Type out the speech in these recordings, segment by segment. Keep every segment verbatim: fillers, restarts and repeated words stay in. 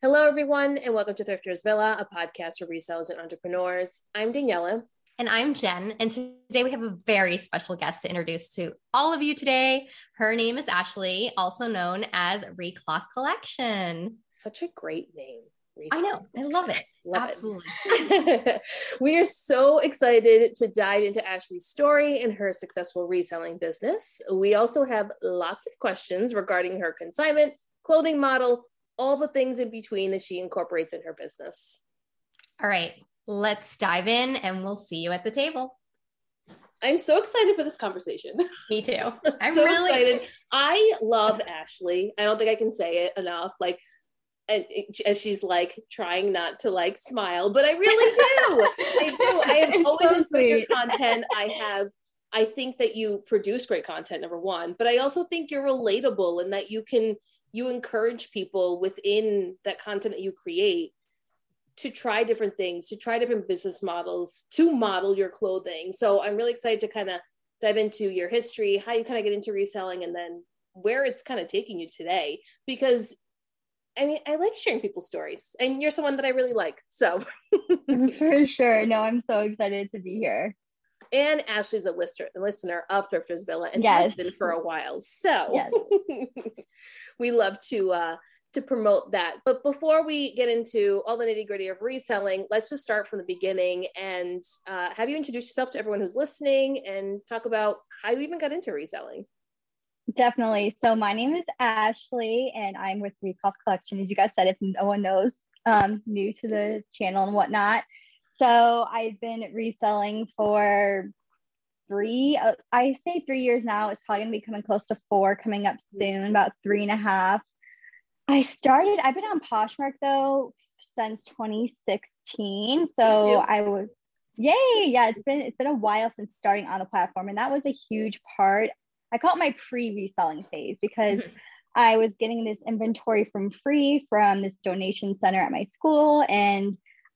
Hello, everyone, and welcome to Thrifters Villa, a podcast for resellers and entrepreneurs. I'm Daniela. And I'm Jen. And today we have a very special guest to introduce to all of you today. Her name is Ashley, also known as Recloth Collection. Such a great name. I know. I love it. Love Absolutely. It. We are so excited to dive into Ashley's story and her successful reselling business. We also have lots of questions regarding her consignment, clothing model, all the things in between that she incorporates in her business. All right, let's dive in and we'll see you at the table. I'm so excited for this conversation. Me too. I'm so really excited. I love Ashley. I don't think I can say it enough. Like, and as she's like trying not to like smile, but I really do. I do. I have always so enjoyed your content. I have, I think that you produce great content, number one, but I also think you're relatable and that you can, you encourage people within that content that you create to try different things, to try different business models, to model your clothing. So I'm really excited to kind of dive into your history, how you kind of get into reselling, and then where it's kind of taking you today. Because I mean, I like sharing people's stories, and you're someone that I really like. So for sure. No, I'm so excited to be here. And Ashley's a listener, a listener of Thrifters Villa, and yes. has been for a while. So yes. we love to uh, to promote that. But before we get into all the nitty gritty of reselling, let's just start from the beginning and uh, have you introduce yourself to everyone who's listening and talk about how you even got into reselling. Definitely. So my name is Ashley, and I'm with Recloth Collection. As you guys said, if no one knows, um, new to the channel and whatnot. So I've been reselling for three, uh, I say three years now. It's probably going to be coming close to four, coming up soon, about three and a half. I started, I've been on Poshmark though since twenty sixteen. So I was, yay. Yeah, it's been, it's been a while since starting on the platform. And that was a huge part. I call it my pre-reselling phase because mm-hmm. I was getting this inventory from free from this donation center at my school. And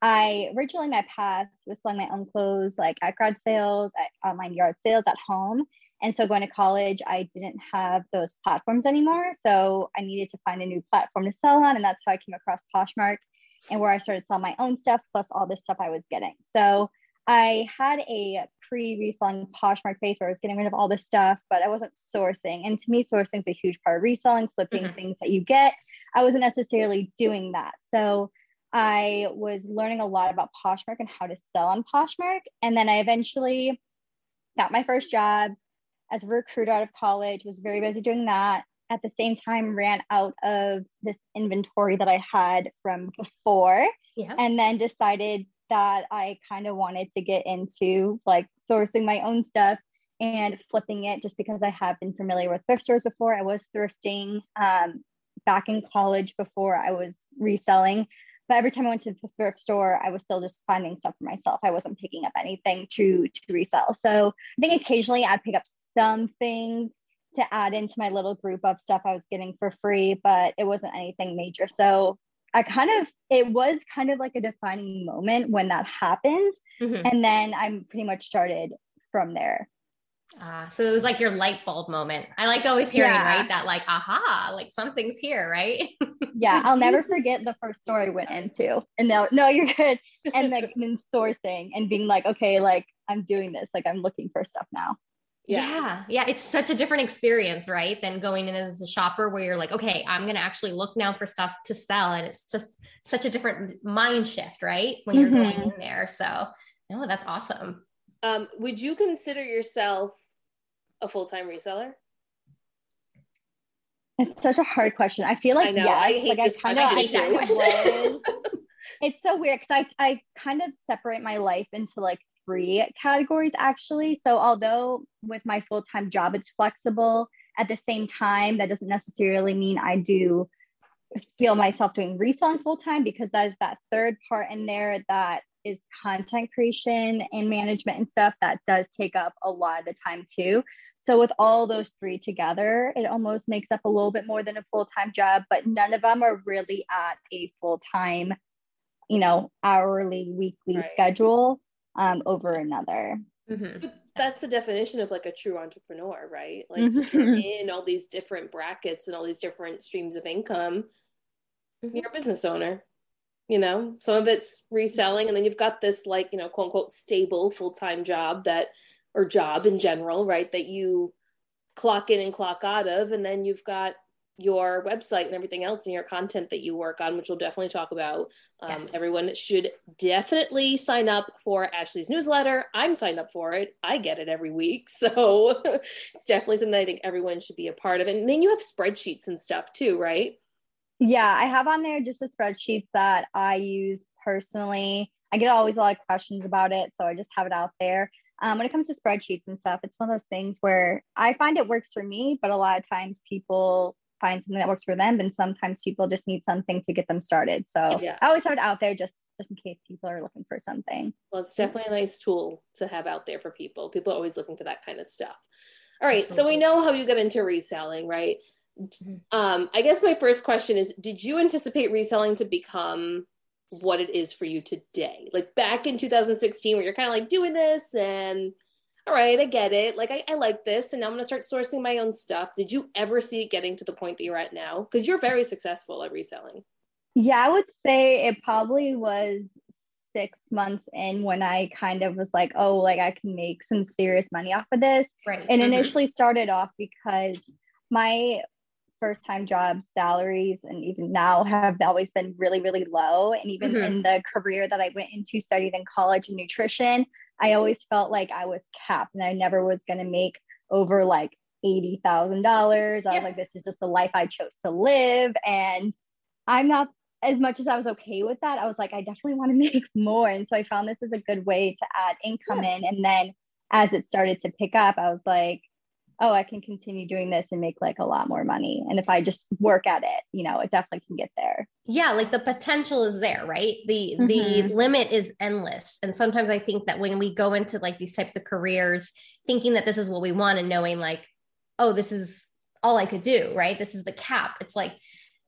I originally my path was selling my own clothes, like at garage sales, at online yard sales at home. And so going to college, I didn't have those platforms anymore. So I needed to find a new platform to sell on. And that's how I came across Poshmark and where I started selling my own stuff, plus all the stuff I was getting. So I had a pre-reselling Poshmark phase where I was getting rid of all this stuff, but I wasn't sourcing. And to me, sourcing is a huge part of reselling, flipping mm-hmm. things that you get. I wasn't necessarily doing that. So I was learning a lot about Poshmark and how to sell on Poshmark. And then I eventually got my first job as a recruiter out of college, was very busy doing that. At the same time, ran out of this inventory that I had from before, yeah. and then decided that I kind of wanted to get into like sourcing my own stuff and flipping it just because I have been familiar with thrift stores before. I was thrifting um, back in college before I was reselling. But every time I went to the thrift store, I was still just finding stuff for myself. I wasn't picking up anything to, to resell. So I think occasionally I'd pick up some things to add into my little group of stuff I was getting for free, but it wasn't anything major. So I kind of, it was kind of like a defining moment when that happened. Mm-hmm. And then I pretty much started from there. Uh, so it was like your light bulb moment. I like always hearing, yeah. right? That like, aha, like something's here, right? Yeah, I'll never forget the first store I went into. And no, no, you're good. And like then sourcing and being like, okay, like I'm doing this, like I'm looking for stuff now. Yeah. yeah. Yeah. It's such a different experience, right? Than going in as a shopper where you're like, okay, I'm going to actually look now for stuff to sell. And it's just such a different mind shift, right? When you're mm-hmm. going in there. So no, that's awesome. Um, would you consider yourself a full-time reseller? It's such a hard question. I feel like, I know, yes, I hate like this I kind of hate that question. It's so weird because I, I kind of separate my life into like three categories actually. So although with my full-time job, it's flexible, at the same time, that doesn't necessarily mean I do feel myself doing reselling full-time, because there's that third part in there that is content creation and management and stuff that does take up a lot of the time too. So with all those three together, it almost makes up a little bit more than a full-time job, but none of them are really at a full-time, you know, hourly, weekly right. schedule um, over another. Mm-hmm. That's the definition of like a true entrepreneur, right? Like mm-hmm. you're in all these different brackets and all these different streams of income. Mm-hmm. You're a business owner. You know, some of it's reselling, and then you've got this like, you know, quote unquote stable full-time job that, or job in general, right, that you clock in and clock out of, and then you've got your website and everything else and your content that you work on, which we'll definitely talk about. Um, yes. Everyone should definitely sign up for Ashley's newsletter. I'm signed up for it. I get it every week. So it's definitely something that I think everyone should be a part of. And then you have spreadsheets and stuff too, right? Yeah, I have on there just the spreadsheets that I use personally. I get always a lot of questions about it, so I just have it out there. Um, when it comes to spreadsheets and stuff, it's one of those things where I find it works for me, but a lot of times people find something that works for them, and sometimes people just need something to get them started. So yeah. I always have it out there just, just in case people are looking for something. Well, it's definitely a nice tool to have out there for people. People are always looking for that kind of stuff. All right, Absolutely. So we know how you get into reselling, right? Um, I guess my first question is, did you anticipate reselling to become what it is for you today? Like back in two thousand sixteen, where you're kind of like doing this and all right, I get it. Like, I, I like this, and now I'm going to start sourcing my own stuff. Did you ever see it getting to the point that you're at now? Because you're very successful at reselling. Yeah, I would say it probably was six months in when I kind of was like, oh, like I can make some serious money off of this. Right. And mm-hmm. initially started off because my first time job salaries and even now have always been really, really low. And even mm-hmm. in the career that I went into, studied in college in nutrition, I always felt like I was capped and I never was going to make over like eighty thousand dollars. I yeah. was like, this is just the life I chose to live. And I'm not, as much as I was okay with that, I was like, I definitely want to make more. And so I found this is a good way to add income yeah. in. And then as it started to pick up, I was like, oh, I can continue doing this and make like a lot more money. And if I just work at it, you know, it definitely can get there. Yeah. Like the potential is there, right? The, mm-hmm. the limit is endless. And sometimes I think that when we go into like these types of careers, thinking that this is what we want and knowing like, oh, this is all I could do, right? This is the cap. It's like,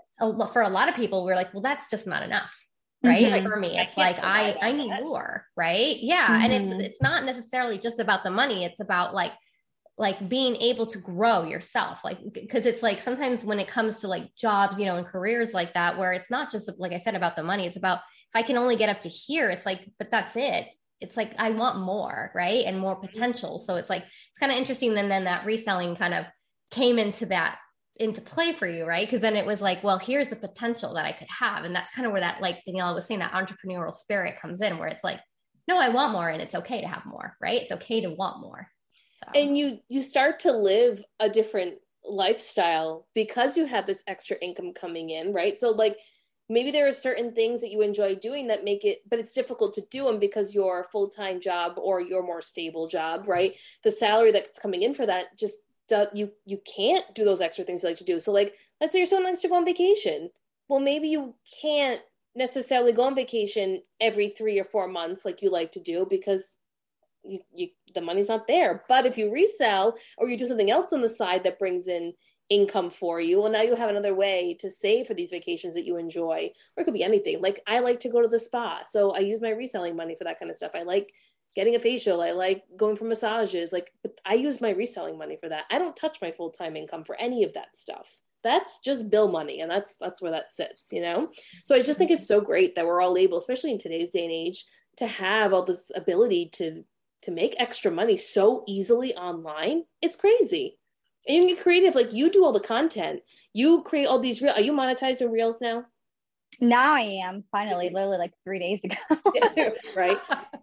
for a lot of people, we're like, well, that's just not enough. Right. Mm-hmm. Like for me, it's like, I, I need more. Right. Yeah. Mm-hmm. And it's, it's not necessarily just about the money. It's about like, like being able to grow yourself. Like, cause it's like, sometimes when it comes to like jobs, you know, and careers like that, where it's not just, like I said, about the money, it's about, if I can only get up to here, it's like, but that's it. It's like, I want more, right. And more potential. So it's like, it's kind of interesting. Then, then that reselling kind of came into that, into play for you, right? Because then it was like, well, here's the potential that I could have. And that's kind of where that, like Daniela was saying, that entrepreneurial spirit comes in, where it's like, no, I want more, and it's okay to have more, right? It's okay to want more. So. And you, you start to live a different lifestyle because you have this extra income coming in, right? So like, maybe there are certain things that you enjoy doing that make it, but it's difficult to do them because your full-time job or your more stable job, right? The salary that's coming in for that just Do, you you can't do those extra things you like to do. So like, let's say you're someone likes to go on vacation. Well, maybe you can't necessarily go on vacation every three or four months like you like to do because you, you the money's not there. But if you resell or you do something else on the side that brings in income for you, well, now you have another way to save for these vacations that you enjoy. Or it could be anything. Like I like to go to the spa, so I use my reselling money for that kind of stuff. I like getting a facial. I like going for massages. Like, but I use my reselling money for that. I don't touch my full-time income for any of that stuff. That's just bill money. And that's, that's where that sits, you know? So I just think it's so great that we're all able, especially in today's day and age, to have all this ability to, to make extra money so easily online. It's crazy. And you can get creative. Like you do all the content, you create all these real, are you monetizing reels now? Now I am finally, literally like three days ago. Right.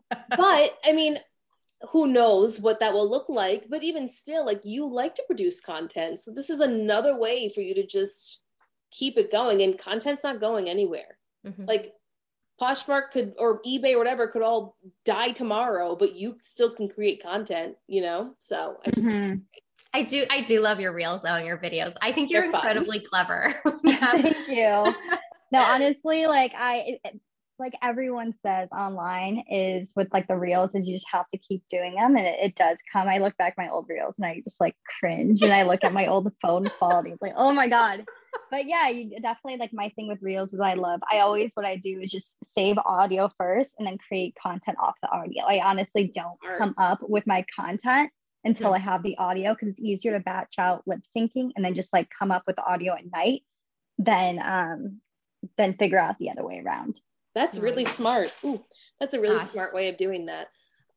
But I mean, who knows what that will look like, but even still, like you like to produce content. So this is another way for you to just keep it going, and content's not going anywhere. Mm-hmm. Like Poshmark could, or eBay or whatever could all die tomorrow, but you still can create content, you know? So I just, mm-hmm. I do, I do love your reels though, and your videos. I think you're They're incredibly fun. Clever. Thank you. No, honestly, like I, it, like everyone says online is with like the reels is you just have to keep doing them. And it, it does come. I look back at my old reels and I just like cringe, and I look at my old phone quality. It's like, oh my God. But yeah, you definitely, like my thing with reels is I love, I always, what I do is just save audio first and then create content off the audio. I honestly don't come up with my content until I have the audio, because it's easier to batch out lip syncing and then just like come up with the audio at night than, um, then figure out the other way around. That's really smart. Ooh, that's a really Gosh. smart way of doing that.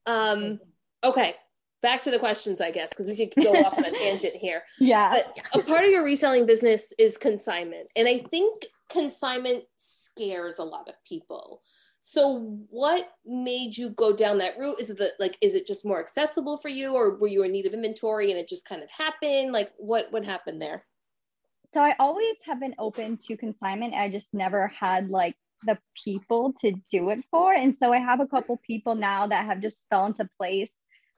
Um, okay. Back to the questions, I guess, because we could go off on a tangent here. Yeah. But a part of your reselling business is consignment. And I think consignment scares a lot of people. So what made you go down that route? Is it the, like, is it just more accessible for you, or were you in need of inventory and it just kind of happened? Like what, what happened there? So I always have been open to consignment. I just never had like the people to do it for. And so I have a couple people now that have just fell into place.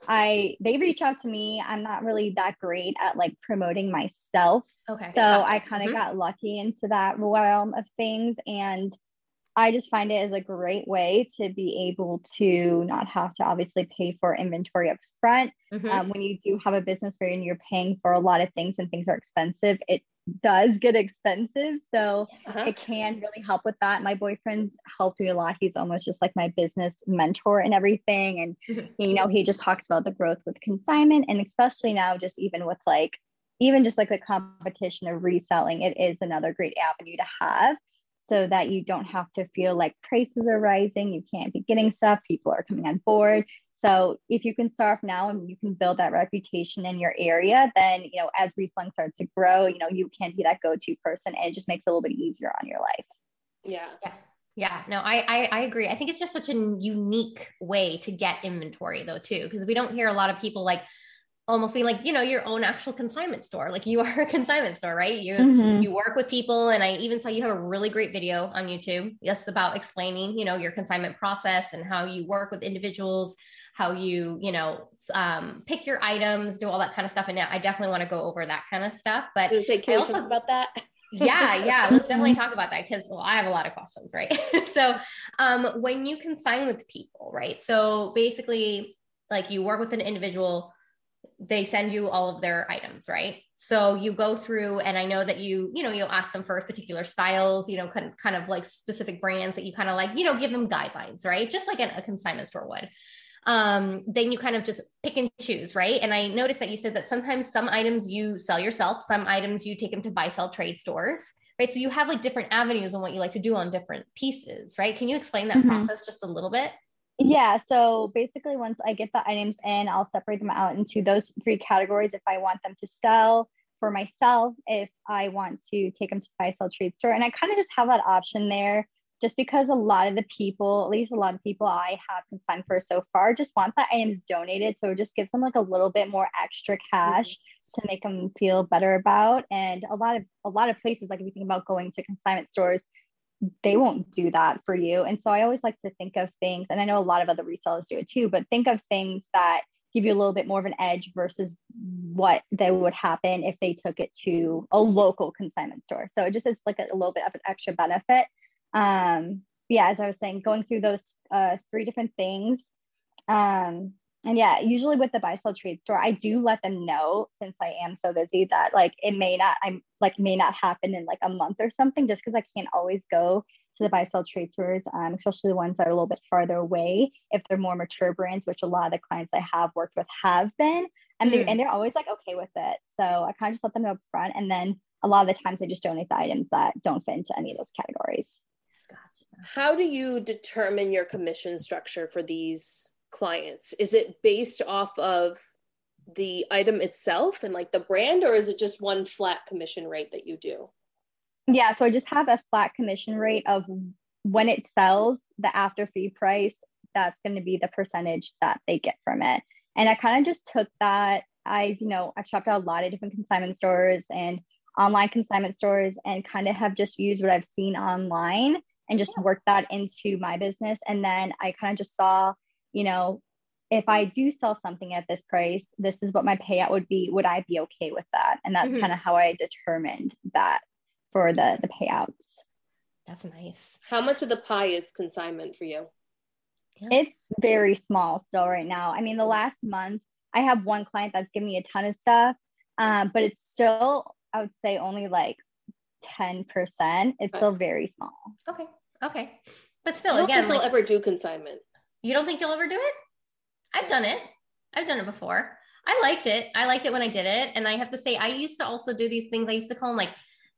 I they reach out to me. I'm not really that great at like promoting myself. Okay. So gotcha. I kind of mm-hmm. got lucky into that realm of things. And I just find it as a great way to be able to not have to obviously pay for inventory up front. Mm-hmm. Um, when you do have a business where you're paying for a lot of things and things are expensive, it does get expensive. So uh-huh. it can really help with that. My boyfriend's helped me a lot. He's almost just like my business mentor and everything. And, mm-hmm. you know, he just talks about the growth with consignment, and especially now, just even with like, even just like the competition of reselling, it is another great avenue to have, so that you don't have to feel like prices are rising. You can't be getting stuff. People are coming on board. So if you can start off now and you can build that reputation in your area, then, you know, as reselling starts to grow, you know, you can be that go-to person, and it just makes it a little bit easier on your life. Yeah. Yeah. Yeah. No, I, I, I agree. I think it's just such a unique way to get inventory though, too, because we don't hear a lot of people like almost being like, you know, your own actual consignment store. Like you are a consignment store, right? You, mm-hmm. you work with people. And I even saw you have a really great video on YouTube. Yes. About explaining, you know, your consignment process and how you work with individuals, how you, you know, um, pick your items, do all that kind of stuff. And I definitely want to go over that kind of stuff, but so say, can I also talk about that? yeah. Yeah. Let's definitely talk about that. Cause well, I have a lot of questions, right? So, um, when you consign with people, right? So basically like you work with an individual, they send you all of their items, right? So you go through, and I know that you, you know, you'll ask them for particular styles, you know, kind of, kind of like specific brands that you kind of like, you know, give them guidelines, right? Just like a, a consignment store would. Um, then you kind of just pick and choose, right? And I noticed that you said that sometimes some items you sell yourself, some items you take them to buy, sell, trade stores, right? So you have like different avenues on what you like to do on different pieces, right? Can you explain that mm-hmm. process just a little bit? Yeah. So basically once I get the items in, I'll separate them out into those three categories. If I want them to sell for myself, if I want to take them to buy, sell, trade store. And I kind of just have that option there just because a lot of the people, at least a lot of people I have consigned for so far, just want the items donated. So it just gives them like a little bit more extra cash mm-hmm. to make them feel better about. And a lot of, a lot of places, like if you think about going to consignment stores, they won't do that for you. And so I always like to think of things, and I know a lot of other resellers do it too, but think of things that give you a little bit more of an edge versus what they would happen if they took it to a local consignment store. So it just is like a, a little bit of an extra benefit. Um, yeah, as I was saying, going through those uh, three different things. Um, and yeah, usually with the buy, sell, trade store, I do let them know, since I am so busy, that like it may not, I'm like may not happen in like a month or something, just because I can't always go to the buy, sell, trade stores, um, especially the ones that are a little bit farther away. If they're more mature brands, which a lot of the clients I have worked with have been, and they're, mm. and they're always like okay with it. So I kind of just let them know up front, and then a lot of the times I just donate the items that don't fit into any of those categories. Gotcha. How do you determine your commission structure for these clients? Is it based off of the item itself and like the brand, or is it just one flat commission rate that you do? Yeah, so I just have a flat commission rate of when it sells, the after fee price, that's going to be the percentage that they get from it. And I kind of just took that. I, you know, I've shopped at a lot of different consignment stores and online consignment stores, and kind of have just used what I've seen online and just worked that into my business. And then I kind of just saw, you know, if I do sell something at this price, this is what my payout would be. Would I be okay with that? And that's mm-hmm. kind of how I determined that for the, the payouts. That's nice. How much of the pie is consignment for you? Yeah. It's very small still right now. I mean, the last month I have one client that's given me a ton of stuff, um, but it's still, I would say only like ten percent. It's okay. Still very small. Okay. Okay. But still, I don't again, think like, we'll ever do consignment. You don't think you'll ever do it? I've done it. I've done it before. I liked it. I liked it when I did it. And I have to say, I used to also do these things. I used to call them like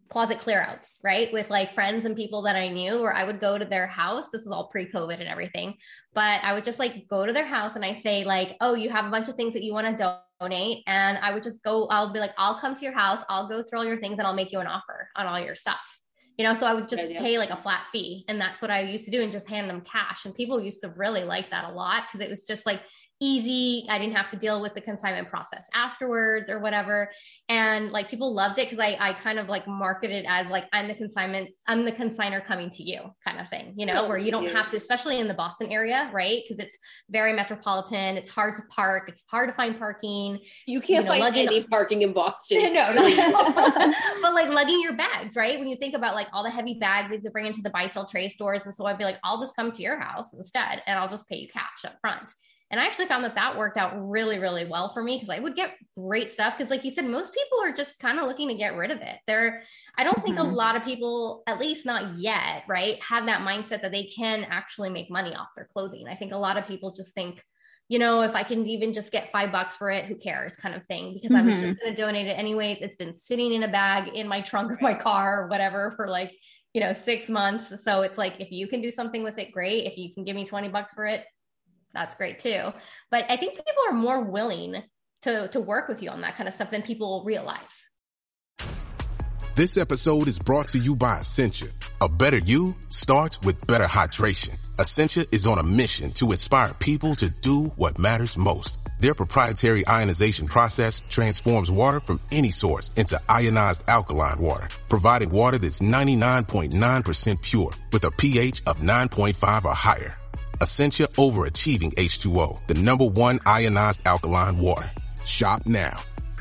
closet clear outs, right? With like friends and people that I knew, where I would go to their house. This is all pre-COVID and everything, but I would just like go to their house and I say like, oh, you have a bunch of things that you want to donate. And I would just go, I'll be like, I'll come to your house. I'll go through all your things and I'll make you an offer on all your stuff. You know, so I would just yeah, yeah. pay like a flat fee. And that's what I used to do, and just hand them cash. And people used to really like that a lot, because it was just like easy. I didn't have to deal with the consignment process afterwards or whatever. And like people loved it, because I, I kind of like marketed as like, I'm the consignment, I'm the consigner coming to you kind of thing, you know, oh, where you don't yeah. have to, especially in the Boston area, right? Because it's very metropolitan. It's hard to park. It's hard to find parking. You can't you know, find any parking in Boston. no, no. But like lugging your bags, right? When you think about like all the heavy bags they have to bring into the buy, sell, trade stores. And so I'd be like, I'll just come to your house instead, and I'll just pay you cash up front. And I actually found that that worked out really, really well for me, because I would get great stuff. Because like you said, most people are just kind of looking to get rid of it. They're, I don't think mm-hmm. a lot of people, at least not yet, right, have that mindset that they can actually make money off their clothing. I think a lot of people just think, you know, if I can even just get five bucks for it, who cares, kind of thing, because mm-hmm. I was just going to donate it anyways. It's been sitting in a bag in my trunk of my car or whatever for like, you know, six months. So it's like, if you can do something with it, great. If you can give me twenty bucks for it, that's great too. But I think people are more willing to, to work with you on that kind of stuff than people realize. This episode is brought to you by Essentia. A better you starts with better hydration. Essentia is on a mission to inspire people to do what matters most. Their proprietary ionization process transforms water from any source into ionized alkaline water, providing water that's ninety-nine point nine percent pure with a pH of nine point five or higher. Essentia Overachieving H two O, the number one ionized alkaline water. Shop now.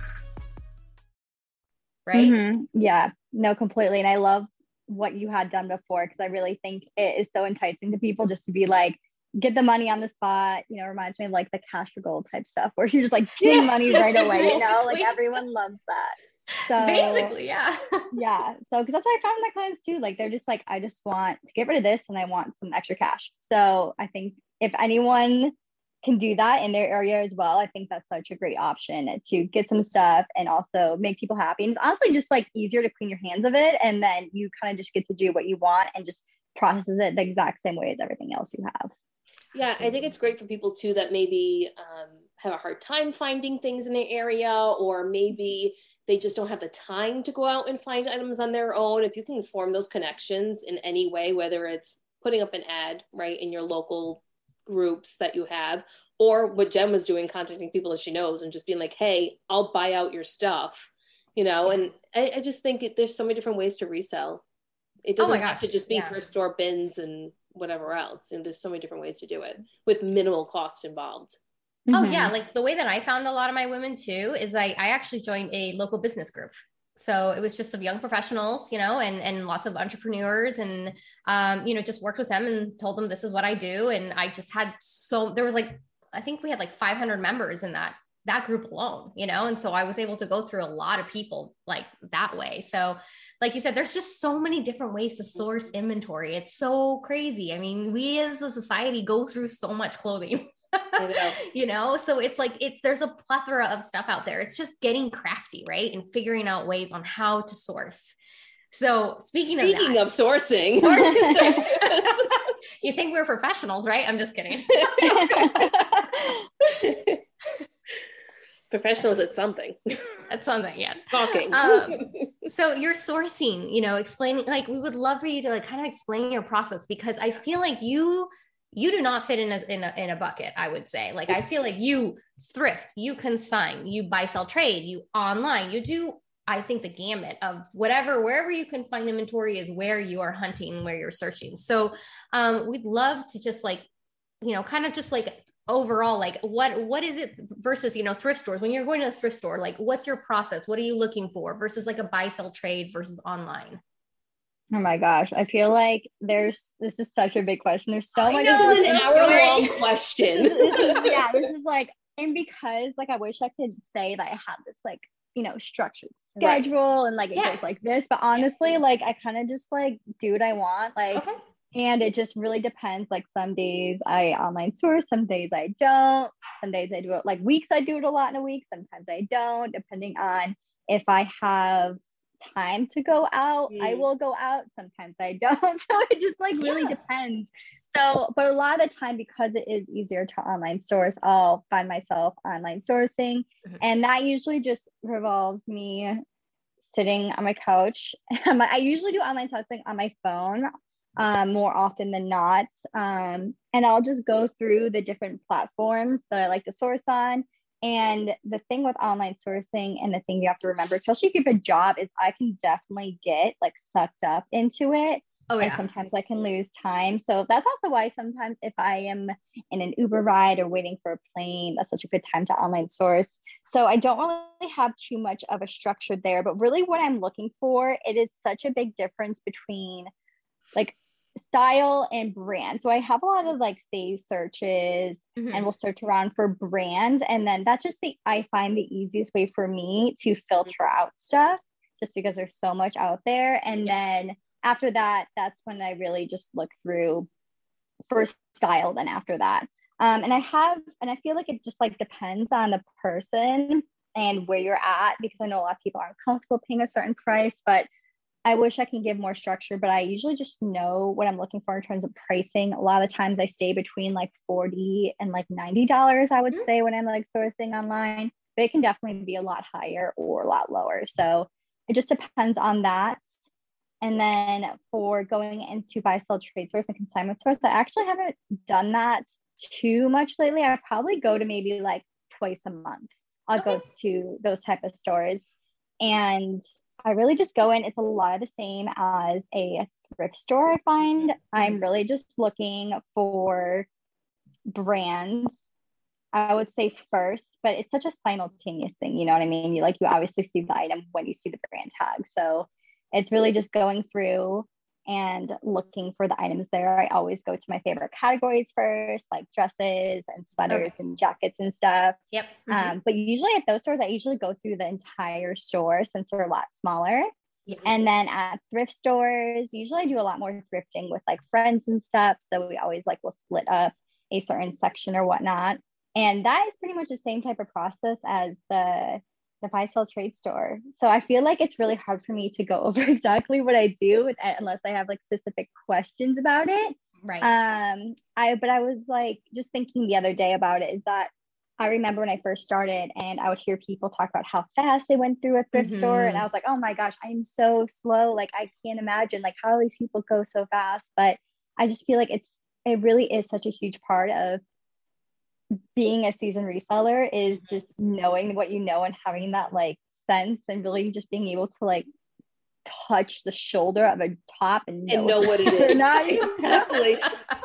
Right? Mm-hmm. Yeah, no, completely. And I love what you had done before, because I really think it is so enticing to people just to be like, get the money on the spot. You know, reminds me of like the cash for gold type stuff, where you're just like getting yeah. money right away, you know, like everyone loves that. So basically, yeah. yeah. So, because that's what I found my clients too. Like, they're just like, I just want to get rid of this and I want some extra cash. So I think if anyone can do that in their area as well, I think that's such a great option to get some stuff and also make people happy. And it's honestly just like easier to clean your hands of it. And then you kind of just get to do what you want and just process it the exact same way as everything else you have. Yeah, I think it's great for people too that maybe um, have a hard time finding things in their area, or maybe they just don't have the time to go out and find items on their own. If you can form those connections in any way, whether it's putting up an ad, right, in your local groups that you have, or what Jen was doing, contacting people that she knows and just being like, hey, I'll buy out your stuff, you know. And I, I just think it, there's so many different ways to resell. It doesn't oh have to just be yeah. thrift store bins and whatever else. And there's so many different ways to do it with minimal cost involved. Oh mm-hmm. yeah. Like the way that I found a lot of my women too, is I, I actually joined a local business group. So it was just of young professionals, you know, and, and lots of entrepreneurs, and, um, you know, just worked with them and told them this is what I do. And I just had so, there was like, I think we had like five hundred members in that, that group alone, you know? And so I was able to go through a lot of people like that way. So like you said, there's just so many different ways to source inventory. It's so crazy. I mean, we as a society go through so much clothing. Know. You know, so it's like, it's, there's a plethora of stuff out there. It's just getting crafty, right? And figuring out ways on how to source. So speaking, speaking of, that, of sourcing, sourcing you think we're professionals, right? I'm just kidding. Professionals at something. At something, yeah. Talking. Um, so you're sourcing, you know, explaining, like, we would love for you to like kind of explain your process, because I feel like you you do not fit in a, in a, in a bucket, I would say. Like, I feel like you thrift, you consign, you buy, sell, trade, you online, you do, I think, the gamut of whatever, wherever you can find inventory is where you are hunting, where you're searching. So um, we'd love to just like, you know, kind of just like overall, like what, what is it versus, you know, thrift stores, when you're going to a thrift store, like what's your process? What are you looking for versus like a buy, sell, trade versus online? Oh my gosh. I feel like there's, this is such a big question. There's so much. This is an hour long question. this is, yeah. This is like, and because like, I wish I could say that I had this like, you know, structured schedule right. and like, it yeah. goes like this, but honestly, yeah. like I kind of just like do what I want. Like, okay. And it just really depends. Like some days I online source, some days I don't, some days I do it like weeks. I do it a lot in a week. Sometimes I don't, depending on if I have time to go out, mm. I will go out. Sometimes I don't. So it just like really yeah. depends. So, but a lot of the time, because it is easier to online source, I'll find myself online sourcing. Mm-hmm. And that usually just revolves me sitting on my couch. I usually do online sourcing on my phone um, more often than not. Um, and I'll just go through the different platforms that I like to source on. And the thing with online sourcing and the thing you have to remember, especially if you have a job, is I can definitely get like sucked up into it. Oh, yeah. And sometimes I can lose time. So that's also why sometimes if I am in an Uber ride or waiting for a plane, that's such a good time to online source. So I don't really have too much of a structure there, but really what I'm looking for, it is such a big difference between like style and brand. So I have a lot of like save searches mm-hmm. and we'll search around for brand. And then that's just the, I find the easiest way for me to filter out stuff just because there's so much out there. And then after that, that's when I really just look through first style, then after that. Um, and I have, and I feel like it just like depends on the person and where you're at, because I know a lot of people aren't comfortable paying a certain price, but I wish I can give more structure, but I usually just know what I'm looking for in terms of pricing. A lot of times I stay between like forty and like ninety dollars, I would mm-hmm. say, when I'm like sourcing online, but it can definitely be a lot higher or a lot lower. So it just depends on that. And then for going into buy, sell, trade source and consignment source, I actually haven't done that too much lately. I probably go to maybe like twice a month. I'll okay. go to those type of stores. And I really just go in. It's a lot of the same as a thrift store, I find. I'm really just looking for brands, I would say first, but it's such a simultaneous thing. You know what I mean? You like, you obviously see the item when you see the brand tag. So it's really just going through and looking for the items there. I always go to my favorite categories first, like dresses and sweaters okay. and jackets and stuff. Yep. Mm-hmm. Um, but usually at those stores, I usually go through the entire store since they're a lot smaller. Yeah. And then at thrift stores, usually I do a lot more thrifting with like friends and stuff. So we always like will split up a certain section or whatnot. And that is pretty much the same type of process as the the buy sell trade store. So I feel like it's really hard for me to go over exactly what I do unless I have like specific questions about it. Right. Um, I, but I was like, just thinking the other day about it is that I remember when I first started and I would hear people talk about how fast they went through a thrift mm-hmm. store. And I was like, oh my gosh, I'm so slow. Like, I can't imagine like how these people go so fast. But I just feel like it's, it really is such a huge part of being a seasoned reseller, is just knowing what you know and having that like sense and really just being able to like touch the shoulder of a top and know, and know what it is. Not exactly.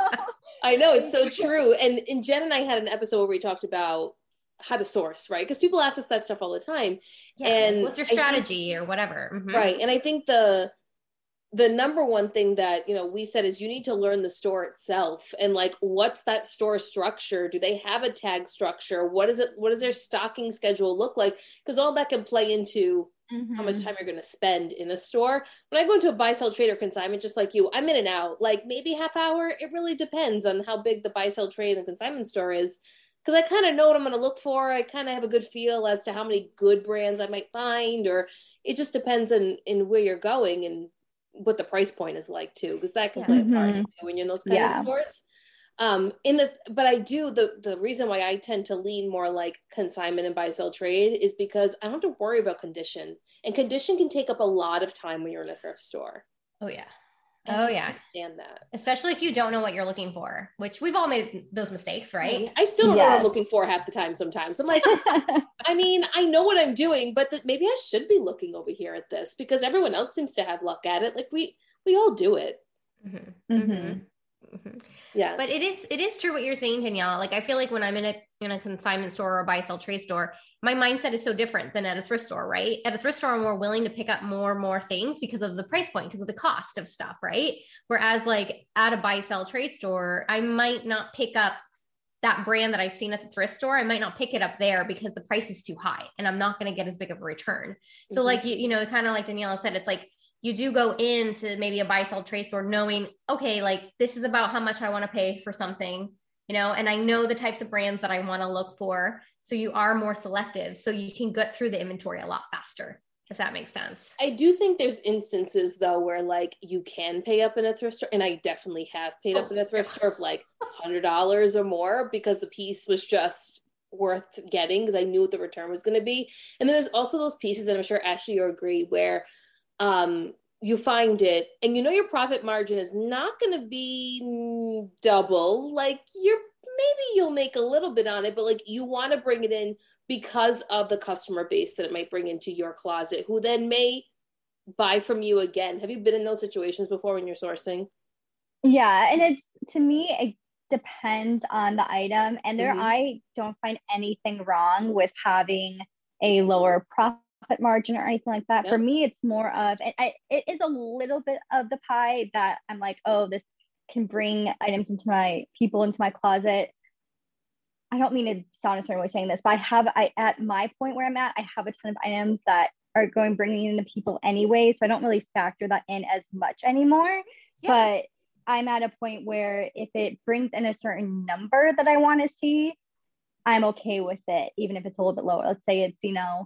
I know, it's so true. And, and Jen and I had an episode where we talked about how to source, right? Because people ask us that stuff all the time. Yeah, and what's your strategy think, or whatever. Mm-hmm. Right. And I think the the number one thing that, you know, we said is you need to learn the store itself and like, what's that store structure? Do they have a tag structure? What is it? What does their stocking schedule look like? Because all that can play into mm-hmm. how much time you're going to spend in a store. When I go into a buy, sell, trade or consignment, just like you, I'm in and out, like maybe half hour. It really depends on how big the buy, sell, trade and consignment store is. Because I kind of know what I'm going to look for. I kind of have a good feel as to how many good brands I might find, or it just depends on in where you're going and what the price point is like too, because that can play a part mm-hmm. when you're in those kind yeah. of stores. Um, in the, but I do, the, the reason why I tend to lean more like consignment and buy, sell, trade is because I don't have to worry about condition, and condition can take up a lot of time when you're in a thrift store. Oh yeah. Oh yeah. Understand that. Especially if you don't know what you're looking for, which we've all made those mistakes, right? I still don't yes. know what I'm looking for half the time. Sometimes I'm like, I mean, I know what I'm doing, but th- maybe I should be looking over here at this because everyone else seems to have luck at it. Like we, we all do it. Mm-hmm. Mm-hmm. Mm-hmm. Yeah. But it is, it is true what you're saying, Danielle. Like, I feel like when I'm in a, in a consignment store or a buy, sell, trade store, my mindset is so different than at a thrift store, right? At a thrift store, I'm more willing to pick up more and more things because of the price point, because of the cost of stuff, right? Whereas like at a buy, sell, trade store, I might not pick up that brand that I've seen at the thrift store. I might not pick it up there because the price is too high and I'm not going to get as big of a return. Mm-hmm. So like, you, you know, kind of like Daniela said, it's like, you do go into maybe a buy, sell, trade store knowing, okay, like this is about how much I want to pay for something, you know, and I know the types of brands that I want to look for. So you are more selective. So you can get through the inventory a lot faster. if that makes sense. I do think there's instances though where like you can pay up in a thrift store, and I definitely have paid up in a thrift store of like one hundred dollars or more because the piece was just worth getting because I knew what the return was going to be. And then there's also those pieces, and I'm sure Ashley you'll agree, where um you find it and you know your profit margin is not going to be double, like you're maybe you'll make a little bit on it, but like you want to bring it in because of the customer base that it might bring into your closet, who then may buy from you again. Have you been in those situations before when you're sourcing? Yeah. And it's, to me, it depends on the item. And there, mm-hmm. I don't find anything wrong with having a lower profit margin or anything like that. Yep. For me, it's more of, it, I, it is a little bit of the pie that I'm like, oh, this can bring items into my people into my closet. I don't mean to sound a certain way saying this, but I have, I, at my point where I'm at, I have a ton of items that are going, bringing in the people anyway. So I don't really factor that in as much anymore, yeah. But I'm at a point where if it brings in a certain number that I want to see, I'm okay with it. Even if it's a little bit lower, let's say it's, you know,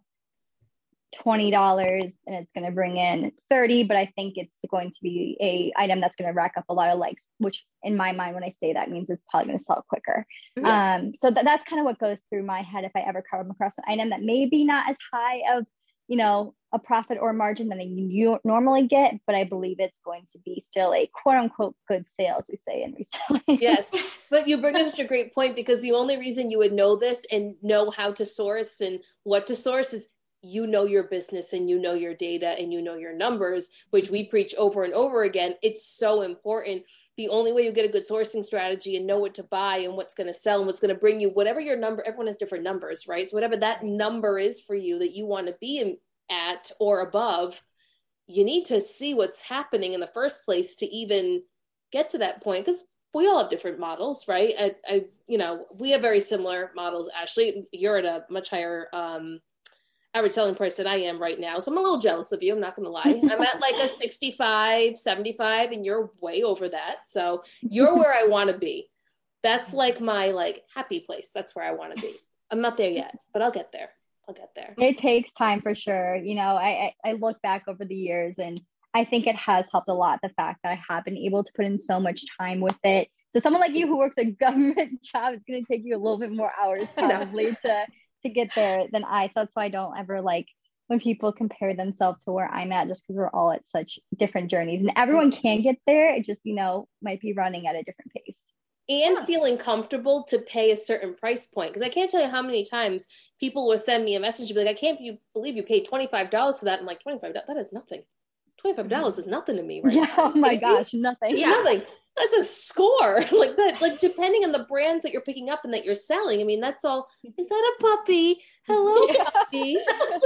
twenty dollars and it's going to bring in thirty, but I think it's going to be a item that's going to rack up a lot of likes, which in my mind, when I say that, means it's probably going to sell quicker. Yeah. Um, so th- that's kind of what goes through my head if I ever come across an item that maybe not as high of, you know, a profit or margin than you normally get, but I believe it's going to be still a quote unquote good sale, as we say in reselling. Yes, but you bring up such a great point, because the only reason you would know this and know how to source and what to source is you know your business and you know your data and you know your numbers, which we preach over and over again. It's so important. The only way you get a good sourcing strategy and know what to buy and what's going to sell and what's going to bring you, whatever your number, everyone has different numbers, right? So whatever that number is for you that you want to be in, at or above, you need to see what's happening in the first place to even get to that point. Because we all have different models, right? I, I, you know, we have very similar models. Ashley, you're at a much higher um, average selling price than I am right now. So I'm a little jealous of you. I'm not going to lie. I'm at like a sixty-five, seventy-five, and you're way over that. So you're where I want to be. That's like my like happy place. That's where I want to be. I'm not there yet, but I'll get there. I'll get there. It takes time for sure. You know, I, I, I look back over the years and I think it has helped a lot. The fact that I have been able to put in so much time with it. So someone like you who works a government job, is going to take you a little bit more hours probably to to get there than I. So that's why I don't ever like when people compare themselves to where I'm at, just because we're all at such different journeys and everyone can get there. It just, you know, might be running at a different pace. And feeling comfortable to pay a certain price point. Because I can't tell you how many times people will send me a message and be like, I can't believe you paid twenty-five dollars for that. I'm like, twenty-five dollars? That is nothing. twenty-five dollars is nothing to me right yeah, now. Oh my gosh, nothing. It's yeah. nothing. That's a score. Like that, like depending on the brands that you're picking up and that you're selling. I mean, that's all. Is that a puppy? Hello, puppy.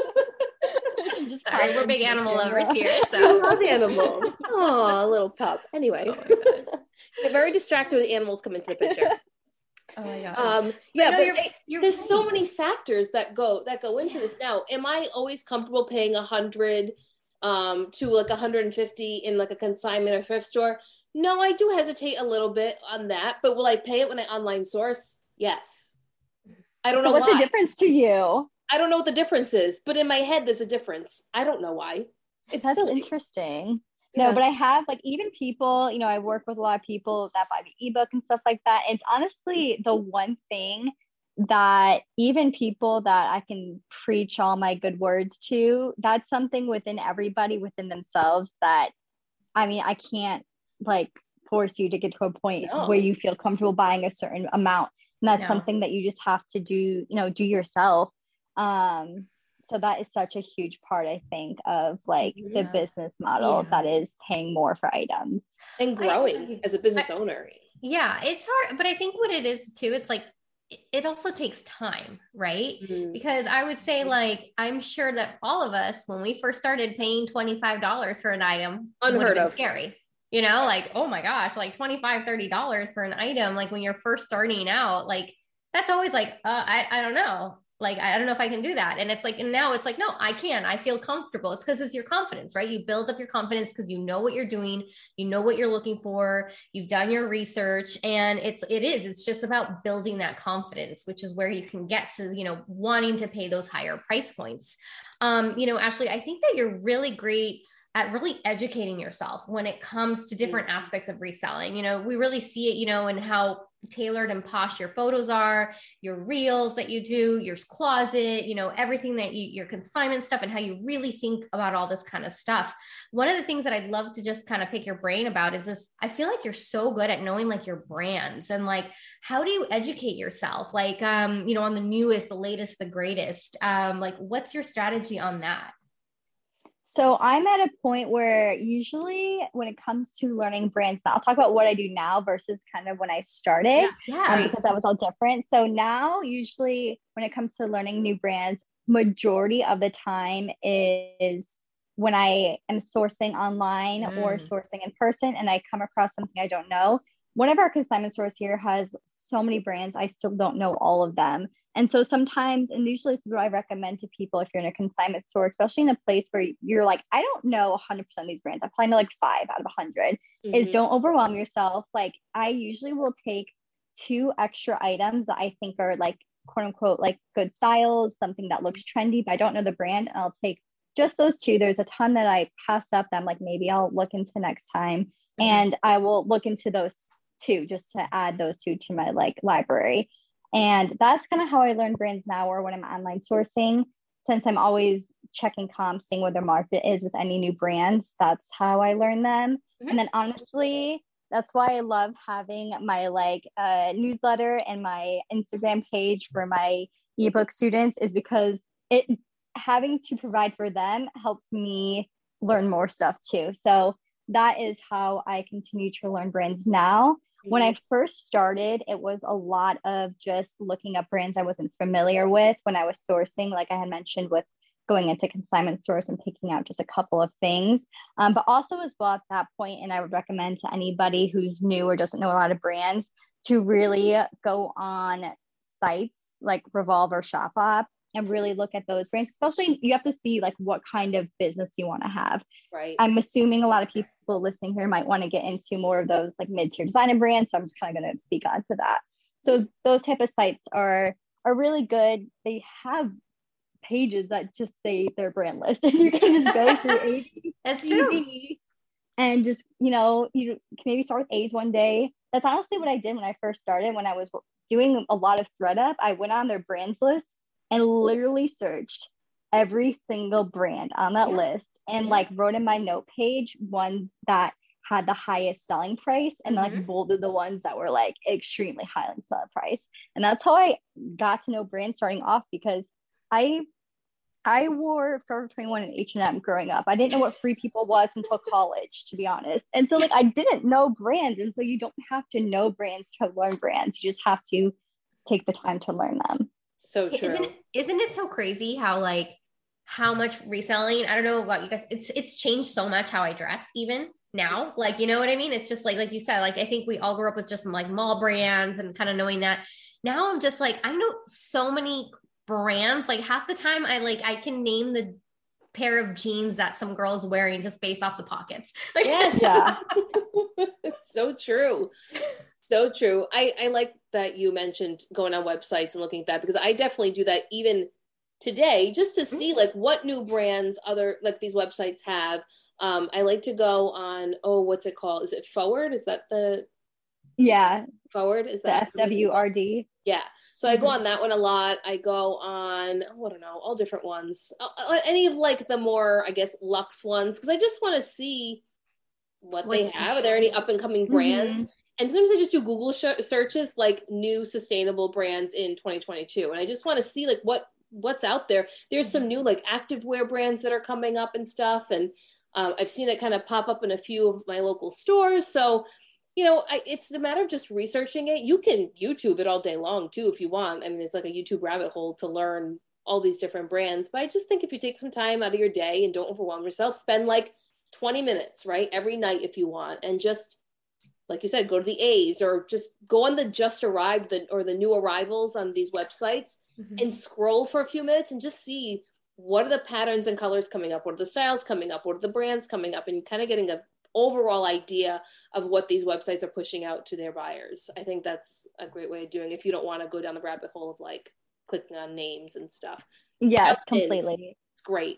Just Sorry, we're big animal lovers here. So I love animals. Oh, a little pup. Anyway, oh they're very distracted when animals come into the picture. Oh my god. Um, yeah, but, no, but you're, I, you're there's right. so many factors that go that go into this. Now, am I always comfortable paying a hundred um to like one hundred fifty in like a consignment or thrift store? No, I do hesitate a little bit on that, but will I pay it when I online source? Yes. I don't so know what's why. the difference to you? I don't know what the difference is, but in my head, there's a difference. I don't know why. It's That's silly. interesting. Yeah. No, but I have like even people, you know, I work with a lot of people that buy the ebook and stuff like that. It's honestly the one thing that even people that I can preach all my good words to, that's something within everybody within themselves that, I mean, I can't like force you to get to a point No. where you feel comfortable buying a certain amount. And that's No. something that you just have to do, you know, do yourself. Um, so that is such a huge part, I think, of like Yeah. the business model Yeah. that is paying more for items. And growing I, as a business I, owner. Yeah, it's hard, but I think what it is too, it's like, it also takes time, right? Mm-hmm. Because I would say like, I'm sure that all of us, when we first started paying twenty-five dollars for an item, Unheard of. Scary. You know, like, oh my gosh, like twenty-five, thirty dollars for an item. Like when you're first starting out, like, that's always like, uh, I, I don't know. Like, I don't know if I can do that. And it's like, and now it's like, no, I can, I feel comfortable. It's because it's your confidence, right? You build up your confidence because you know what you're doing, you know what you're looking for, you've done your research, and it's, it is, it's just about building that confidence, which is where you can get to, you know, wanting to pay those higher price points. Um, you know, Ashley, I think that you're really great at really educating yourself when it comes to different aspects of reselling. You know, we really see it, you know, in how tailored and posh your photos are, your reels that you do, your closet, you know, everything that you, your consignment stuff, and how you really think about all this kind of stuff. One of the things that I'd love to just kind of pick your brain about is this. I feel like you're so good at knowing like your brands, and like, how do you educate yourself? Like, um, you know, on the newest, the latest, the greatest, um, like what's your strategy on that? So I'm at a point where usually when it comes to learning brands, now I'll talk about what I do now versus kind of when I started, yeah, um, because that was all different. So now usually when it comes to learning new brands, majority of the time is when I am sourcing online mm. or sourcing in person and I come across something I don't know. One of our consignment stores here has so many brands, I still don't know all of them. And so sometimes, and usually this is what I recommend to people if you're in a consignment store, especially in a place where you're like, I don't know one hundred percent of these brands. I probably know like five out of one hundred, mm-hmm. is don't overwhelm yourself. Like I usually will take two extra items that I think are like, quote unquote, like good styles, something that looks trendy, but I don't know the brand. And I'll take just those two. There's a ton that I pass up that I'm like, maybe I'll look into next time. Mm-hmm. And I will look into those two just to add those two to my like library. And that's kind of how I learn brands now, or when I'm online sourcing, since I'm always checking comps, seeing what their market is with any new brands. That's how I learn them. Mm-hmm. And then honestly, that's why I love having my like uh, newsletter and my Instagram page for my ebook students, is because it having to provide for them helps me learn more stuff too. So that is how I continue to learn brands now. When I first started, it was a lot of just looking up brands I wasn't familiar with when I was sourcing, like I had mentioned, with going into consignment stores and picking out just a couple of things. Um, but also as well at that point, and I would recommend to anybody who's new or doesn't know a lot of brands to really go on sites like Revolve or Shopbop and really look at those brands. Especially you have to see like what kind of business you want to have. Right. I'm assuming a lot of people listening here might want to get into more of those like mid-tier designer brands. So I'm just kind of going to speak on to that. So those type of sites are, are really good. They have pages that just say their brand list, and you can just go through A B, That's true. And just, you know, you can maybe start with A's one day. That's honestly what I did when I first started. When I was doing a lot of ThredUp, I went on their brands list and literally searched every single brand on that yeah. list and like wrote in my note page ones that had the highest selling price and mm-hmm. like bolded the ones that were like extremely high in selling price. And that's how I got to know brands starting off, because I I wore Forever twenty-one and H and M growing up. I didn't know what Free People was until college, to be honest. And so like I didn't know brands. And so you don't have to know brands to learn brands. You just have to take the time to learn them. So true. Isn't it, isn't it so crazy how like how much reselling, I don't know about you guys, it's it's changed so much how I dress even now. Like, you know what I mean? It's just like, like you said, like, I think we all grew up with just like mall brands and kind of knowing that. Now I'm just like, I know so many brands, like half the time I like, I can name the pair of jeans that some girl's wearing just based off the pockets. Like, yes, yeah. So true. So true. I, I like that you mentioned going on websites and looking at that, because I definitely do that even today, just to see like what new brands other like these websites have. Um, I like to go on, oh, what's it called? Is it Forward? Is that the yeah Forward? Is the that F W R D? Yeah. So mm-hmm. I go on that one a lot. I go on, oh, I don't know, all different ones. Uh, any of like the more, I guess, luxe ones, because I just want to see what What's they have. Are there any up and coming brands? Mm-hmm. And sometimes I just do Google sh- searches like new sustainable brands in twenty twenty-two. And I just want to see like what what's out there. There's some new like activewear brands that are coming up and stuff. And um, I've seen it kind of pop up in a few of my local stores. So, you know, I, it's a matter of just researching it. You can YouTube it all day long too, if you want. I mean, it's like a YouTube rabbit hole to learn all these different brands. But I just think if you take some time out of your day and don't overwhelm yourself, spend like twenty minutes, right? Every night if you want, and just like you said, go to the A's or just go on the just arrived the, or the new arrivals on these websites mm-hmm. and scroll for a few minutes and just see what are the patterns and colors coming up, what are the styles coming up, what are the brands coming up, and kind of getting a overall idea of what these websites are pushing out to their buyers. I think that's a great way of doing it if you don't want to go down the rabbit hole of like clicking on names and stuff. Yes, Just completely. Ins, it's great.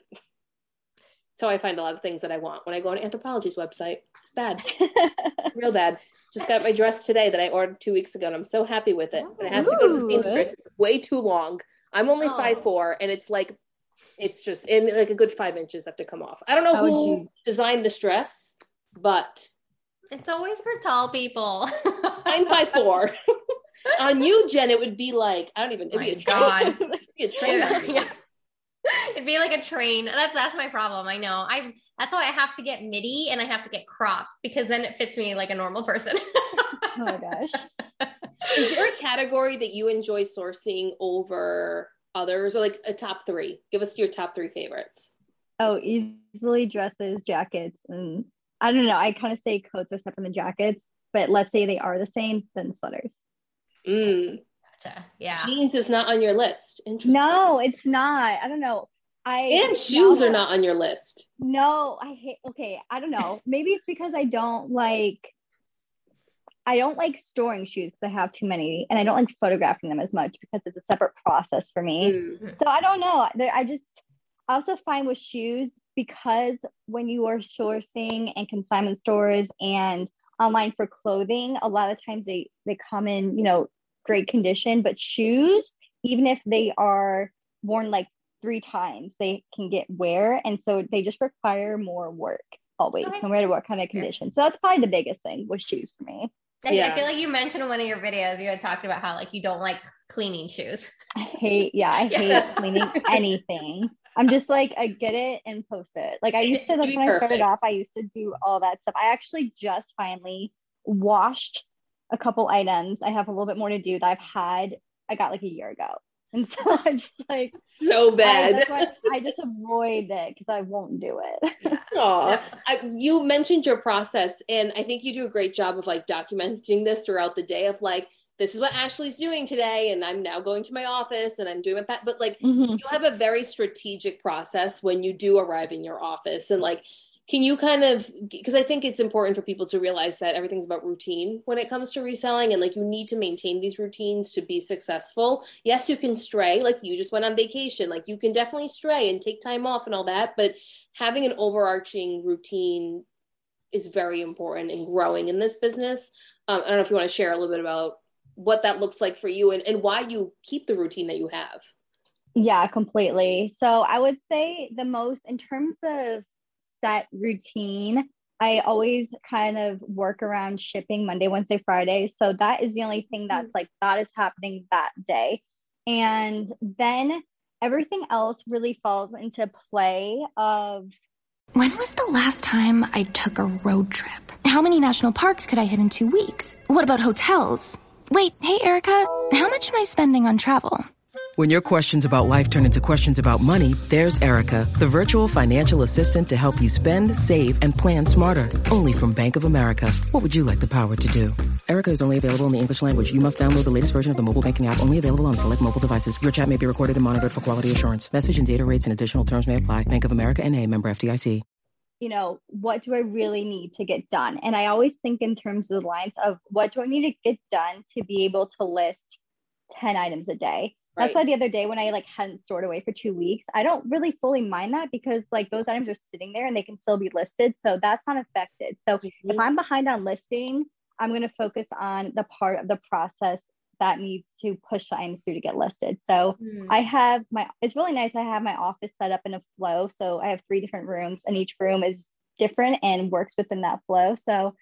So I find a lot of things that I want when I go on Anthropologie's website. It's bad. Real bad. Just got my dress today that I ordered two weeks ago and I'm so happy with it. But I have to go to the seamstress. It's way too long. I'm only oh. five foot four and it's like, it's just in like a good five inches have to come off. I don't know oh, who geez. designed this dress, but it's always for tall people. I'm five foot four. On you, Jen, it would be like, I don't even, it'd my be a God. train. It'd be a train. Yeah. It'd be like a train. That's that's my problem. I know. I that's why I have to get midi and I have to get crop because then it fits me like a normal person. Oh my gosh. Is there a category that you enjoy sourcing over others, or like a top three? Give us your top three favorites. Oh, easily dresses, jackets, and I don't know. I kind of say coats except for the jackets, but let's say they are the same, then sweaters. Mm. Gotcha. Yeah. Jeans is not on your list. Interesting. No, it's not. I don't know. I and shoes no, are not on your list. No, I hate. Okay, I don't know. Maybe it's because I don't like. I don't like storing shoes because I have too many, and I don't like photographing them as much because it's a separate process for me. Mm. So I don't know. I just I also find with shoes, because when you are sourcing in consignment stores and online for clothing, a lot of times they they come in, you know, great condition, but shoes, even if they are worn like three times, they can get wear, and so they just require more work always, okay. no matter what kind of condition. So that's probably the biggest thing with shoes for me. I, yeah. I feel like you mentioned in one of your videos, you had talked about how like you don't like cleaning shoes. I hate, yeah, I hate yeah. cleaning anything. I'm just like, I get it and post it. Like I used to, like when perfect. I started off, I used to do all that stuff. I actually just finally washed a couple items. I have a little bit more to do that I've had, I got like a year ago. And so I just like, so bad. I, that's why I just avoid it because I won't do it. Oh, you mentioned your process, and I think you do a great job of like documenting this throughout the day of like, this is what Ashley's doing today, and I'm now going to my office and I'm doing my, but like mm-hmm. you have a very strategic process when you do arrive in your office. And like, can you kind of, because I think it's important for people to realize that everything's about routine when it comes to reselling, and like you need to maintain these routines to be successful. Yes, you can stray, like you just went on vacation, like you can definitely stray and take time off and all that, but having an overarching routine is very important in growing in this business. Um, I don't know if you want to share a little bit about what that looks like for you and, and why you keep the routine that you have. Yeah, completely. So I would say the most, in terms of set routine, I always kind of work around shipping Monday, Wednesday, Friday. So that is the only thing that's like, that is happening that day. And then everything else really falls into play of, when was the last time I took a road trip? How many national parks could I hit in two weeks? What about hotels? Wait, hey, Erica, how much am I spending on travel? When your questions about life turn into questions about money, there's Erica, the virtual financial assistant to help you spend, save, and plan smarter. Only from Bank of America. What would you like the power to do? Erica is only available in the English language. You must download the latest version of the mobile banking app, only available on select mobile devices. Your chat may be recorded and monitored for quality assurance. Message and data rates and additional terms may apply. Bank of America N A, member F D I C. You know, what do I really need to get done? And I always think in terms of the lines of what do I need to get done to be able to list ten items a day? Right. That's why the other day when I like hadn't stored away for two weeks, I don't really fully mind that because like those items are sitting there and they can still be listed. So that's not affected. So mm-hmm. if I'm behind on listing, I'm going to focus on the part of the process that needs to push the items through to get listed. So mm. I have my, it's really nice. I have my office set up in a flow. So I have three different rooms and each room is different and works within that flow. So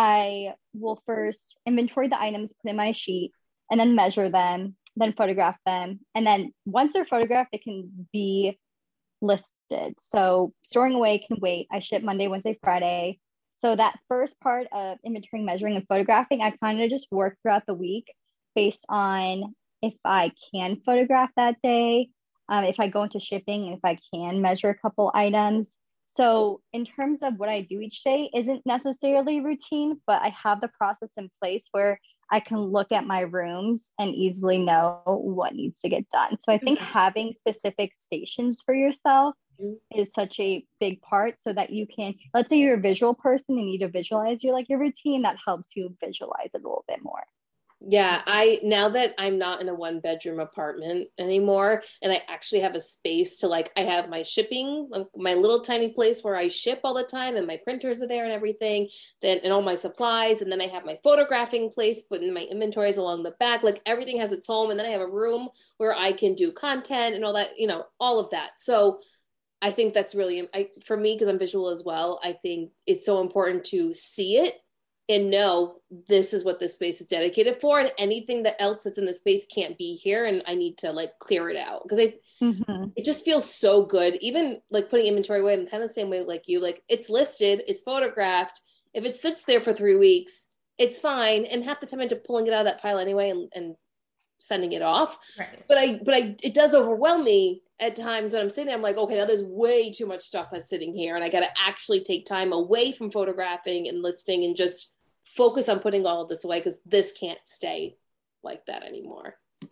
I will first inventory the items, put in my sheet, and then measure them, then photograph them. And then once they're photographed, they can be listed. So storing away can wait. I ship Monday, Wednesday, Friday. So that first part of inventory, measuring, and photographing, I kind of just work throughout the week based on if I can photograph that day, um, if I go into shipping, and if I can measure a couple items. So in terms of what I do each day isn't necessarily routine, but I have the process in place where I can look at my rooms and easily know what needs to get done. So I think mm-hmm. having specific stations for yourself mm-hmm. is such a big part, so that you can, let's say you're a visual person and you need to visualize your like your routine, that helps you visualize it a little bit more. Yeah, I, now that I'm not in a one bedroom apartment anymore, and I actually have a space to like, I have my shipping, my little tiny place where I ship all the time, and my printers are there and everything, then, and all my supplies. And then I have my photographing place, but in my inventories along the back, like everything has its home. And then I have a room where I can do content and all that, you know, all of that. So I think that's really, I, for me, because I'm visual as well, I think it's so important to see it and know this is what this space is dedicated for, and anything that else that's in the space can't be here, and I need to like clear it out, because I mm-hmm. it just feels so good. Even like putting inventory away, I'm kind of the same way like you, like it's listed, it's photographed. If it sits there for three weeks, it's fine, and half the time I'm pulling it out of that pile anyway and, and sending it off. Right. But I but I it does overwhelm me at times when I'm sitting there. I'm like, okay, now there's way too much stuff that's sitting here, and I got to actually take time away from photographing and listing and just focus on putting all of this away, because this can't stay like that anymore.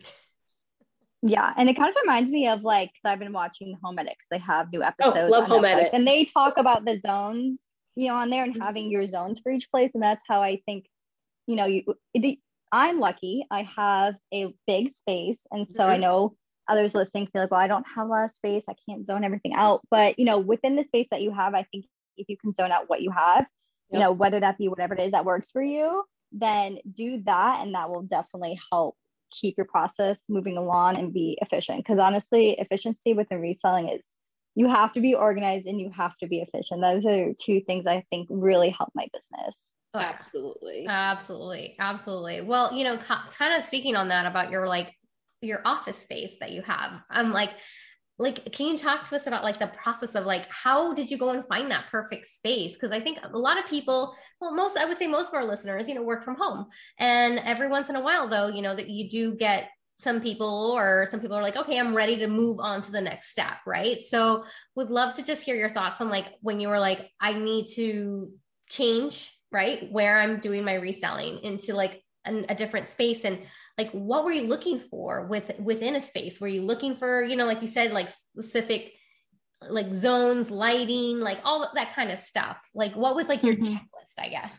Yeah, and it kind of reminds me of like, because I've been watching Home Edit, because they have new episodes. Oh, love Home Edit. And they talk about the zones, you know, on there, and mm-hmm. having your zones for each place. And that's how I think, you know, you. It, I'm lucky. I have a big space, and so mm-hmm. I know others listening feel like, well, I don't have a lot of space, I can't zone everything out. But you know, within the space that you have, I think if you can zone out what you have, you know, whether that be whatever it is that works for you, then do that. And that will definitely help keep your process moving along and be efficient. Because honestly, efficiency within reselling is, you have to be organized and you have to be efficient. Those are two things I think really help my business. Oh, absolutely. Absolutely. Absolutely. Well, you know, kind of speaking on that about your, like your office space that you have, I'm like, Like, can you talk to us about like the process of like, how did you go and find that perfect space? Because I think a lot of people, well, most, I would say most of our listeners, you know, work from home. And every once in a while though, you know, that you do get some people, or some people are like, okay, I'm ready to move on to the next step. Right. So would love to just hear your thoughts on like, when you were like, I need to change, right, where I'm doing my reselling into like an, a different space. And like, what were you looking for with within a space? Were you looking for, you know, like you said, like specific, like zones, lighting, like all that kind of stuff? Like, what was like your mm-hmm. checklist, I guess?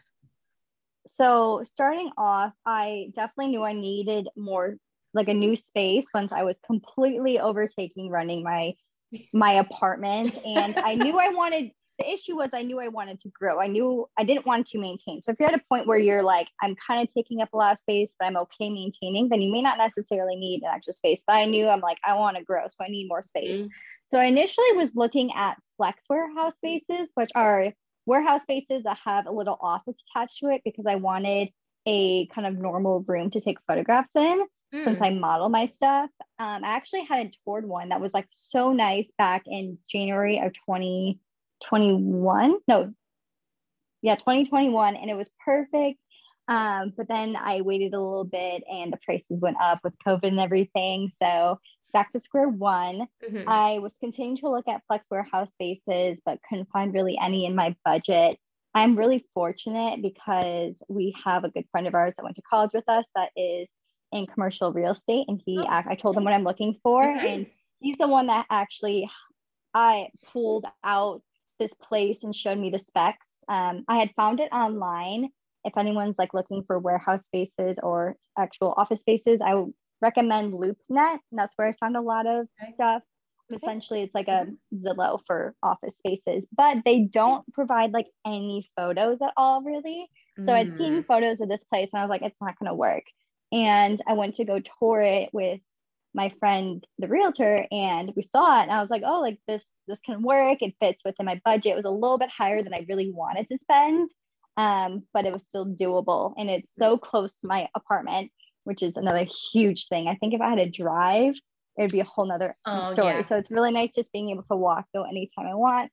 So starting off, I definitely knew I needed more, like a new space, once I was completely overtaking running my, my apartment. And I knew I wanted, the issue was I knew I wanted to grow. I knew I didn't want to maintain. So if you're at a point where you're like, I'm kind of taking up a lot of space, but I'm okay maintaining, then you may not necessarily need an extra space. But I knew I'm like, I want to grow, so I need more space. Mm-hmm. So I initially was looking at flex warehouse spaces, which are warehouse spaces that have a little office attached to it, because I wanted a kind of normal room to take photographs in. Mm. Since I model my stuff. Um, I actually had toured one that was like so nice back in January of twenty twenty-one. No, yeah, twenty twenty-one. And it was perfect. Um, but then I waited a little bit and the prices went up with COVID and everything. So it's back to square one. Mm-hmm. I was continuing to look at flex warehouse spaces, but couldn't find really any in my budget. I'm really fortunate because we have a good friend of ours that went to college with us that is in commercial real estate, and he, oh, I told him what I'm looking for, mm-hmm. and he's the one that actually I pulled out this place and showed me the specs. Um, I had found it online. If anyone's like looking for warehouse spaces or actual office spaces, I would recommend LoopNet, and that's where I found a lot of okay. stuff. Okay. Essentially, it's like a Zillow for office spaces, but they don't provide like any photos at all, really. So mm. I'd seen photos of this place, and I was like, it's not going to work. And I went to go tour it with my friend, the realtor, and we saw it. And I was like, oh, like this, this can work. It fits within my budget. It was a little bit higher than I really wanted to spend, um, but it was still doable. And it's so close to my apartment, which is another huge thing. I think if I had to drive, it would be a whole nother oh, story. Yeah. So it's really nice just being able to walk though anytime I want.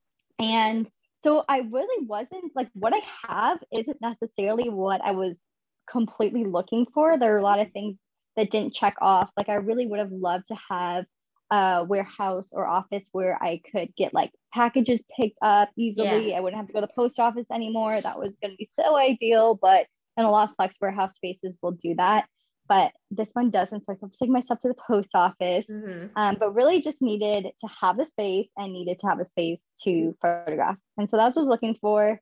And so I really wasn't like, what I have isn't necessarily what I was completely looking for. There are a lot of things that didn't check off. Like I really would have loved to have a warehouse or office where I could get like packages picked up easily. Yeah. I wouldn't have to go to the post office anymore. That was going to be so ideal, but and a lot of flex warehouse spaces will do that. But this one doesn't. So I have to take myself to the post office, mm-hmm. um, but really just needed to have the space and needed to have a space to photograph. And so that's what I was looking for.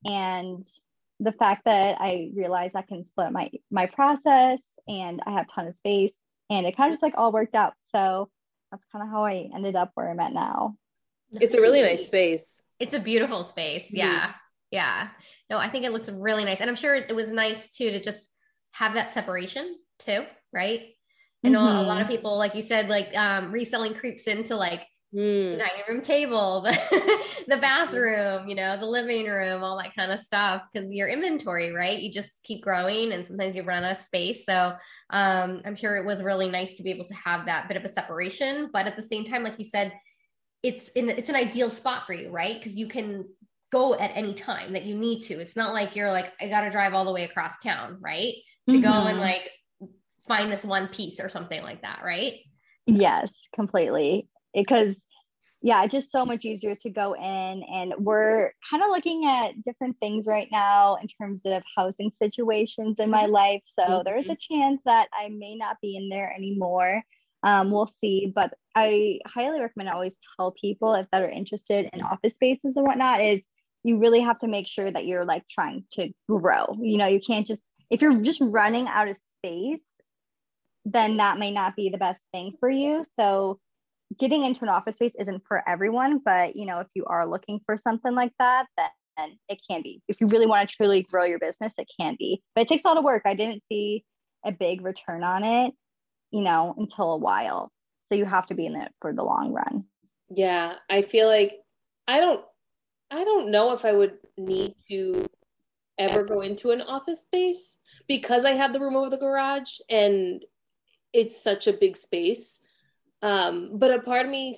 And the fact that I realized I can split my, my process and I have a ton of space, and it kind of just like all worked out. So that's kind of how I ended up where I'm at now. It's a really nice space. It's a beautiful space. Yeah. Mm-hmm. Yeah. No, I think it looks really nice. And I'm sure it was nice too, to just have that separation too. Right. I know mm-hmm. a lot of people, like you said, like um, reselling creeps into like mm. the dining room table, the, the bathroom, you know, the living room, all that kind of stuff. Cause your inventory, right. You just keep growing and sometimes you run out of space. So um, I'm sure it was really nice to be able to have that bit of a separation, but at the same time, like you said, it's in, it's an ideal spot for you, right? Cause you can go at any time that you need to. It's not like you're like, I got to drive all the way across town, right? To mm-hmm. go and like find this one piece or something like that, right? Yes, completely. Because yeah, just so much easier to go in, and we're kind of looking at different things right now in terms of housing situations in my life. So mm-hmm. there's a chance that I may not be in there anymore. Um, we'll see, but I highly recommend, I always tell people if that are interested in office spaces and whatnot, is you really have to make sure that you're like trying to grow. You know, you can't just, if you're just running out of space, then that may not be the best thing for you. So getting into an office space isn't for everyone, but you know, if you are looking for something like that, then it can be. If you really want to truly grow your business, it can be, but it takes a lot of work. I didn't see a big return on it, you know, until a while. So you have to be in it for the long run. Yeah. I feel like I don't, I don't know if I would need to ever go into an office space because I have the room over the garage and it's such a big space. Um, but a part of me,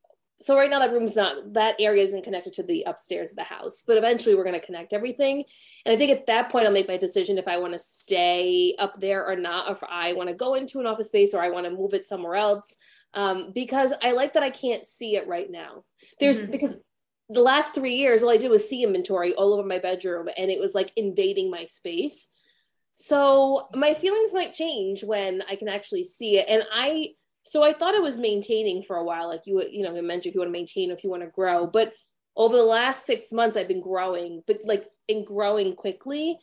so right now that room's not, that area isn't connected to the upstairs of the house, but eventually we're going to connect everything. And I think at that point, I'll make my decision if I want to stay up there or not, or if I want to go into an office space or I want to move it somewhere else. Um, because I like that I can't see it right now. There's mm-hmm. because the last three years, all I did was see inventory all over my bedroom and it was like invading my space. So my feelings might change when I can actually see it. And I, so I thought I was maintaining for a while. Like you, you know, you mentioned if you want to maintain, if you want to grow, but over the last six months, I've been growing, but like in growing quickly.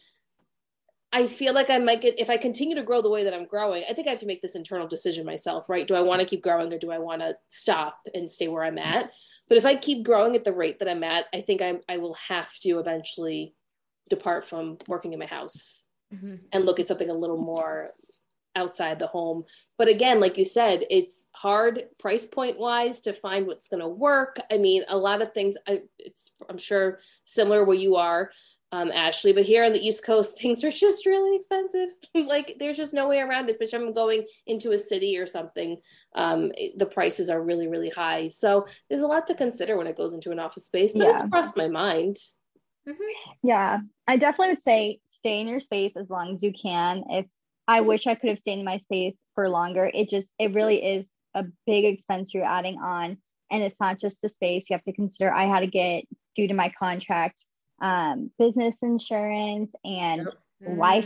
I feel like I might get, if I continue to grow the way that I'm growing, I think I have to make this internal decision myself, right? Do I want to keep growing or do I want to stop and stay where I'm at? But if I keep growing at the rate that I'm at, I think I I will have to eventually depart from working in my house mm-hmm. and look at something a little more outside the home. But again, like you said, it's hard price point wise to find what's going to work. I mean, a lot of things, I, it's, I'm sure similar where you are, um, Ashley, but here on the East Coast, things are just really expensive. Like there's just no way around it, especially if I'm going into a city or something. Um, it, the prices are really, really high. So there's a lot to consider when it goes into an office space, but yeah. It's crossed my mind. Mm-hmm. Yeah, I definitely would say stay in your space as long as you can. If I wish I could have stayed in my space for longer, it just, it really is a big expense you're adding on. And it's not just the space. You have to consider, I had to get, due to my contract, um, business insurance and yep.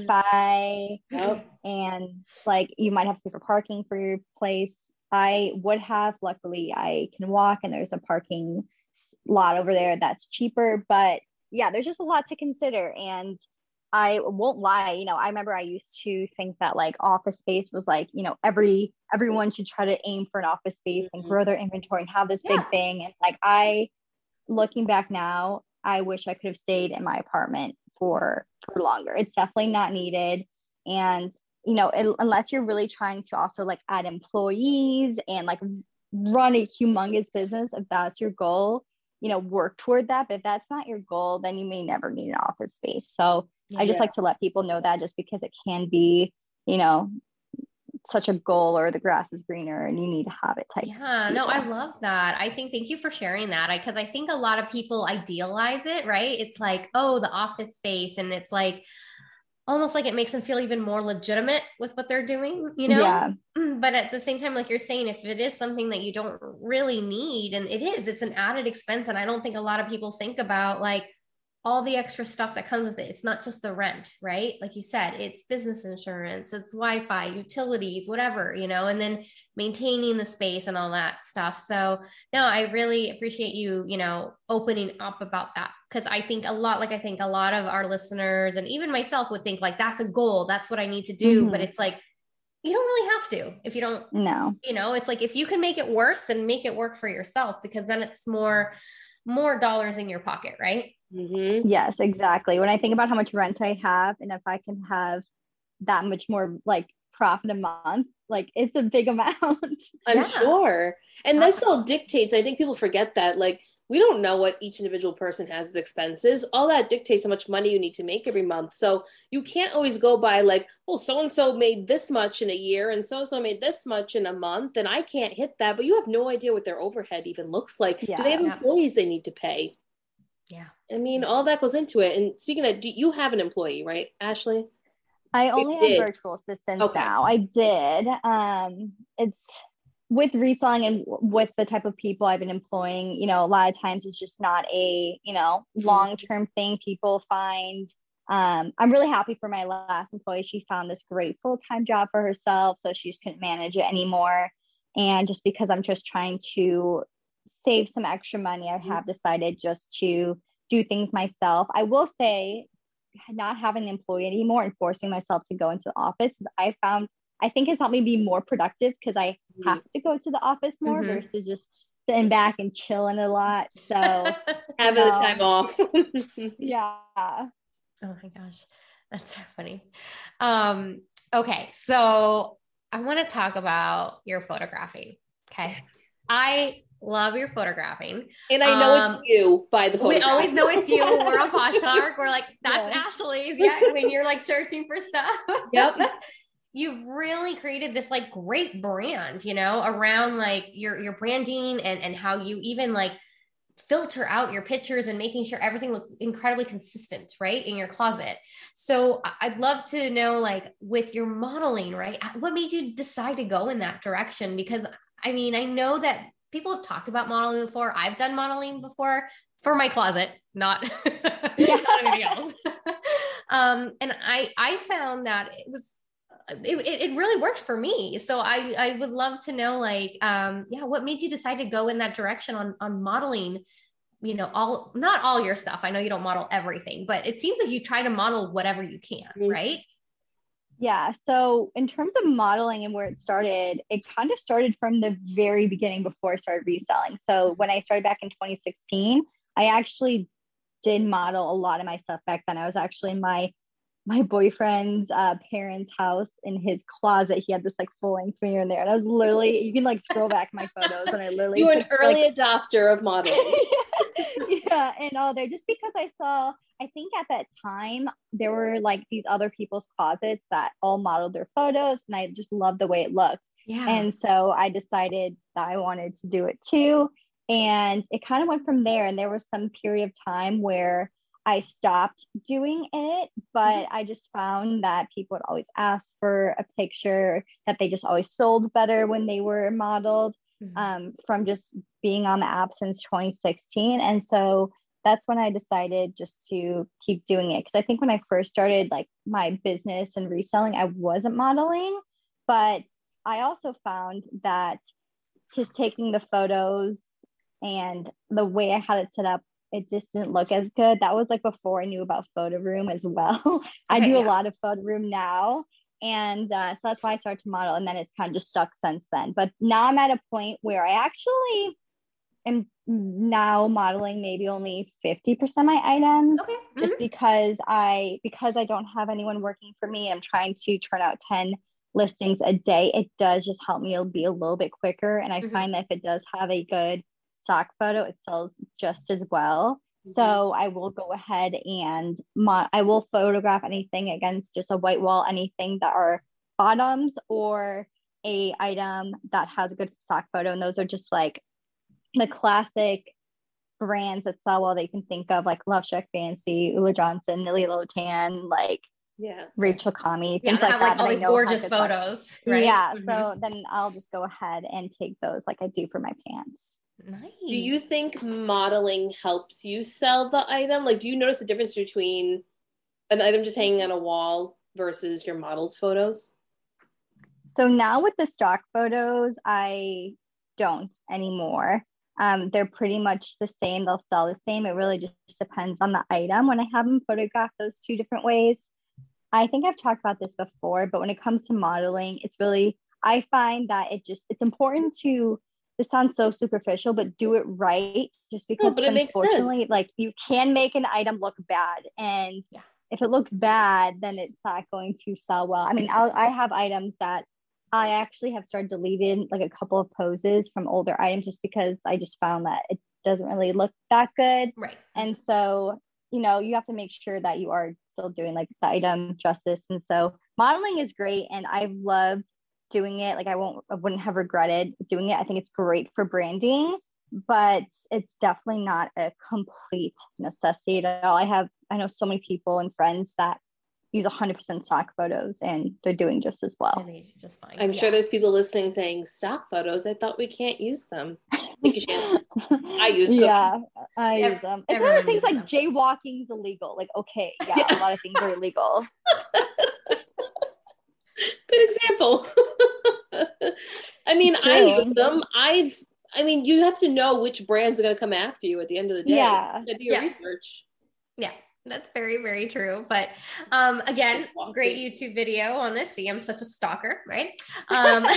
Wi-Fi yep. and like you might have to pay for parking for your place. I would have, luckily I can walk and there's a parking lot over there that's cheaper, but yeah, there's just a lot to consider. And I won't lie, you know, I remember I used to think that like office space was like, you know, every, everyone should try to aim for an office space and grow their inventory and have this yeah. big thing. And like, I, looking back now, I wish I could have stayed in my apartment for, for longer. It's definitely not needed. And, you know, it, unless you're really trying to also like add employees and like run a humongous business, if that's your goal, you know, work toward that. But if that's not your goal, then you may never need an office space. So yeah. I just like to let people know that, just because it can be, you know, such a goal, or the grass is greener and you need to have it type. Yeah, no, I love that. I think, thank you for sharing that. I, cause I think a lot of people idealize it, right? It's like, oh, the office space. And it's like, almost like it makes them feel even more legitimate with what they're doing, you know? Yeah. But at the same time, like you're saying, if it is something that you don't really need, and it is, it's an added expense. And I don't think a lot of people think about like all the extra stuff that comes with it. It's not just the rent, right? Like you said, it's business insurance, it's Wi-Fi, utilities, whatever, you know, and then maintaining the space and all that stuff. So no, I really appreciate you, you know, opening up about that. Cause I think a lot, like I think a lot of our listeners and even myself would think like, that's a goal. That's what I need to do. Mm-hmm. But it's like, you don't really have to, if you don't, no, you know, it's like, if you can make it work, then make it work for yourself, because then it's more, more dollars in your pocket. Right. Mm-hmm. Yes, exactly. When I think about how much rent I have, and if I can have that much more like profit a month, like it's a big amount. I'm yeah. sure. And that still dictates, I think people forget that, like, we don't know what each individual person has as expenses. All that dictates how much money you need to make every month. So you can't always go by like, well, so-and-so made this much in a year and so-and-so made this much in a month, and I can't hit that. But you have no idea what their overhead even looks like. Yeah. Do they have employees they need to pay? Yeah. I mean, all that goes into it. And speaking of that, do you have an employee, right, Ashley? I only have virtual assistants okay. now. I did. Um, it's with reselling and with the type of people I've been employing, you know, a lot of times it's just not a, you know, long-term thing people find. Um, I'm really happy for my last employee. She found this great full-time job for herself, so she just couldn't manage it anymore. And just because I'm just trying to save some extra money, I have decided just to do things myself. I will say, not having an employee anymore and forcing myself to go into the office, I found, I think it's helped me be more productive, because I mm-hmm. have to go to the office more mm-hmm. versus just sitting back and chilling a lot. So having the time off. Yeah. Oh my gosh, that's so funny. Um, okay, so I want to talk about your photographing. Okay, I love your photographing. And I know um, it's you by the photograph. We always know it's you. We're on Poshmark. We're like, that's yeah. Ashley's. Yeah. When you're like searching for stuff. Yep. You've really created this like great brand, you know, around like your, your branding and, and how you even like filter out your pictures and making sure everything looks incredibly consistent, right, in your closet. So I'd love to know, like, with your modeling, right, what made you decide to go in that direction? Because I mean, I know that people have talked about modeling before. I've done modeling before for my closet, not, yeah. not anything else. um, and I, I found that it was, it, it really worked for me. So I, I would love to know, like, um, yeah, what made you decide to go in that direction on, on modeling, you know, all, not all your stuff. I know you don't model everything, but it seems like you try to model whatever you can, mm-hmm. right? Yeah. So in terms of modeling and where it started, it kind of started from the very beginning before I started reselling. So when I started back in twenty sixteen, I actually did model a lot of my stuff back then. I was actually in my my boyfriend's uh, parents' house. In his closet, he had this like full length mirror in there, and I was literally, you can like scroll back my photos, and I literally you were an early like, adopter of modeling. Yeah, and all there, just because I saw, I think at that time there were like these other people's closets that all modeled their photos, and I just loved the way it looked. Yeah. And so I decided that I wanted to do it too, and it kind of went from there. And there was some period of time where I stopped doing it, but mm-hmm. I just found that people would always ask for a picture, that they just always sold better when they were modeled, mm-hmm. um, from just being on the app since twenty sixteen. And so that's when I decided just to keep doing it. Because I think when I first started like my business and reselling, I wasn't modeling, but I also found that just taking the photos and the way I had it set up, it just didn't look as good. That was like before I knew about Photo Room as well. Okay, I do yeah. a lot of Photo Room now. And uh, so that's why I started to model. And then it's kind of just stuck since then. But now I'm at a point where I actually am now modeling maybe only fifty percent of my items. Okay. Mm-hmm. Just because I, because I don't have anyone working for me, I'm trying to turn out ten listings a day. It does just help me be a little bit quicker. And I mm-hmm. find that if it does have a good stock photo, it sells just as well. Mm-hmm. So I will go ahead and mo- I will photograph anything against just a white wall, anything that are bottoms or a item that has a good stock photo. And those are just like the classic brands that sell well that you can think of, like Love Shack Fancy, Ulla Johnson, Lily Lotan, like Yeah. Rachel Kami, Yeah, things they like have that. like that all I these know gorgeous how to touch. photos. Right? Yeah. Mhm. So then I'll just go ahead and take those like I do for my pants. Nice. Do you think modeling helps you sell the item? Like, do you notice a difference between an item just hanging on a wall versus your modeled photos? So now with the stock photos, I don't anymore. Um, they're pretty much the same. They'll sell the same. It really just depends on the item. When I have them photographed those two different ways, I think I've talked about this before, but when it comes to modeling, it's really, I find that it just, it's important to, this sounds so superficial, but do it right. Just because no, but it makes unfortunately, sense. like you can make an item look bad. And yeah. if it looks bad, then it's not going to sell well. I mean, I'll, I have items that I actually have started deleting like a couple of poses from older items just because I just found that it doesn't really look that good. Right. And so, you know, you have to make sure that you are still doing like the item justice. And so modeling is great. And I've loved doing it. Like I won't, I wouldn't have regretted doing it. I think it's great for branding, but it's definitely not a complete necessity at all. I have, I know so many people and friends that use one hundred percent stock photos and they're doing just as well. And they just fine. I'm yeah. sure there's people listening saying stock photos. I thought we can't use them. Take a chance. I use them. Yeah, I Ev- use them. It's one everyone of the things like uses jaywalking's illegal. Like, okay, yeah, Yeah. a lot of things are illegal. Good example. I mean, It's I true. use them. I've, I mean, you have to know which brands are going to come after you at the end of the day. Yeah. You gotta do your Yeah. research. Yeah, that's very, very true. But um, again, Walking. great YouTube video on this. See, I'm such a stalker, right? Um,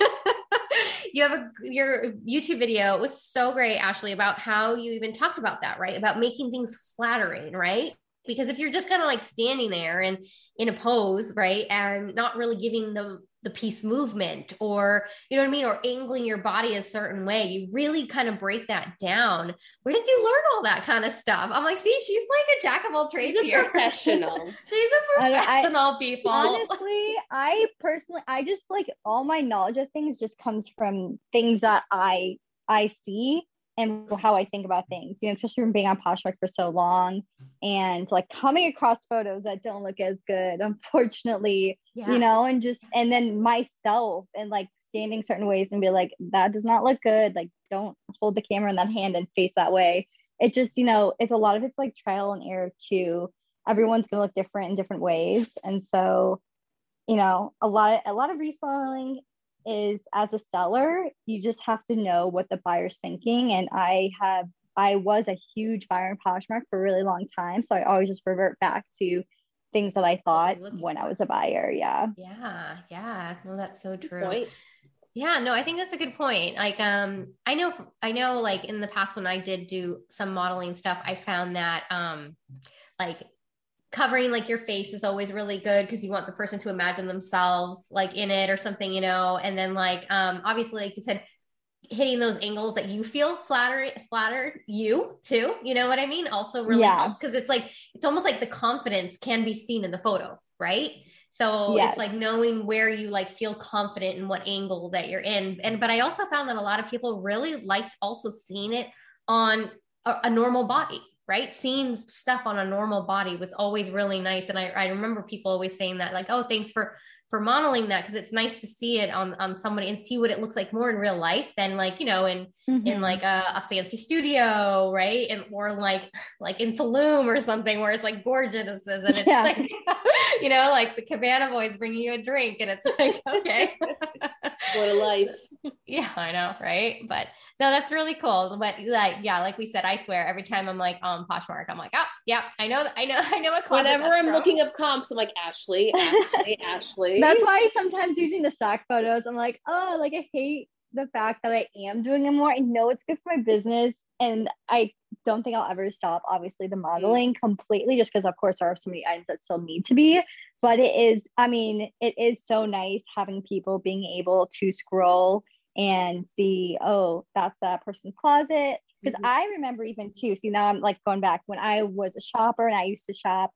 you have a, your YouTube video was so great, Ashley, about how you even talked about that, right? About making things flattering, right? Because if you're just kind of like standing there and in a pose, right, and not really giving the the piece movement, or you know what I mean, or angling your body a certain way, you really kind of break that down. Where did you learn all that kind of stuff? I'm like, see, she's like a jack of all trades She's a here. professional. She's a I- I- professional, people. Honestly, I personally, I just like all my knowledge of things just comes from things that I I see and how I think about things, you know, especially from being on Poshmark for so long and like coming across photos that don't look as good, unfortunately, Yeah. you know, and just, and then myself and like standing certain ways and be like, that does not look good. Like, don't hold the camera in that hand and face that way. It just, you know, it's a lot of it's like trial and error too. Everyone's going to look different in different ways. And so, you know, a lot, a lot of reselling is, as a seller, you just have to know what the buyer's thinking. And I have, I was a huge buyer in Poshmark for a really long time. So I always just revert back to things that I thought when I was a buyer. Yeah. Yeah. Yeah. No, that's so true. Point. Yeah, no, I think that's a good point. Like, um, I know, I know like in the past when I did do some modeling stuff, I found that, um, like covering like your face is always really good because you want the person to imagine themselves like in it or something, you know, and then like, um, obviously, like you said, hitting those angles that you feel flatter, flattered you too, you know what I mean? Also really Yeah. helps because it's like, it's almost like the confidence can be seen in the photo, right? So Yes. it's like knowing where you like feel confident in what angle that you're in. And, but I also found that a lot of people really liked also seeing it on a, a normal body, right? Seeing stuff on a normal body was always really nice. And I, I remember people always saying that like, oh, thanks for, for modeling that. Cause it's nice to see it on, on somebody and see what it looks like more in real life than like, you know, in, Mhm. in like a, a fancy studio, right? And, or like, like in Tulum or something where it's like gorgeous and it's Yeah. like, you know, like the Cabana boys bringing you a drink and it's like, okay. What a life. Yeah, I know. Right. But no, that's really cool. But like, yeah, like we said, I swear every time I'm like on Poshmark, I'm like, oh yeah, I know, I know, I know what closet Whenever that's I'm from. looking up comps, I'm like, Ashley, Ashley, Ashley. That's why sometimes using the stock photos, I'm like, oh, like I hate the fact that I am doing it more. I know it's good for my business. And I don't think I'll ever stop, obviously, the modeling completely, just because, of course, there are so many items that still need to be. But it is, I mean, it is so nice having people being able to scroll and see, oh, that's that person's closet. Because Mhm. I remember even too, see, now I'm like going back when I was a shopper and I used to shop.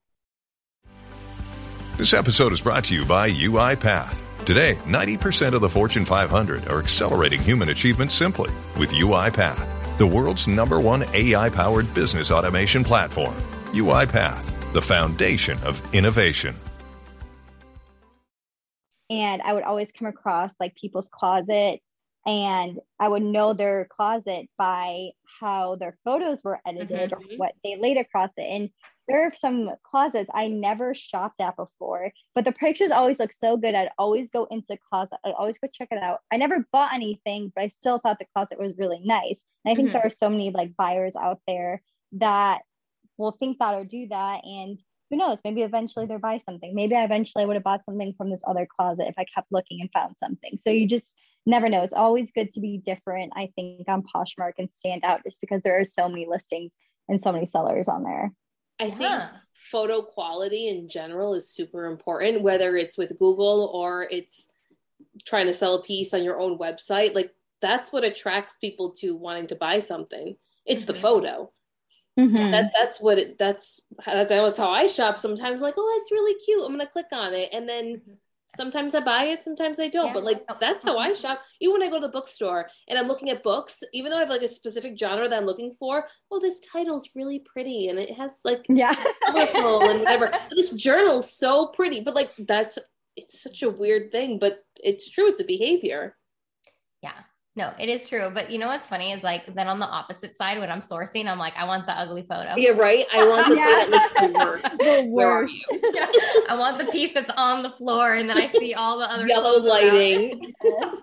This episode is brought to you by UiPath. Today, ninety percent of the Fortune five hundred are accelerating human achievement simply with UiPath, the world's number one A I-powered business automation platform. UiPath, the foundation of innovation. and I would always come across like people's closet, and I would know their closet by how their photos were edited Mm-hmm. or what they laid across it. And there are some closets I never shopped at before, but the pictures always look so good. I'd always go into the closet. I'd always go check it out. I never bought anything, but I still thought the closet was really nice. And I think Mhm. there are so many like buyers out there that will think that or do that. And who knows, maybe eventually they'll buy something. Maybe I eventually would have bought something from this other closet if I kept looking and found something. So you just never know. It's always good to be different, I think, on Poshmark and stand out just because there are so many listings and so many sellers on there. I think Yeah. photo quality in general is super important, whether it's with Google or it's trying to sell a piece on your own website. Like that's what attracts people to wanting to buy something. It's the Mhm. photo. Mhm. That that's what it that's that's, that's how I shop sometimes. Like, oh, that's really cute. I'm gonna click on it, and then Mhm. sometimes I buy it, sometimes I don't. Yeah. But like that's how I shop. Even when I go to the bookstore and I'm looking at books, even though I have like a specific genre that I'm looking for, oh, this title's really pretty and it has like Yeah. colorful and whatever. This journal's so pretty, but like that's it's such a weird thing, but it's true. It's a behavior. Yeah. No, it is true. But you know what's funny is like then on the opposite side when I'm sourcing, I'm like, I want the ugly photo. Yeah, right. I want the Yeah. thing that looks the worst. The Where are worst. you? Yeah. I want the piece that's on the floor and then I see all the other Yellow clothes around it. lighting.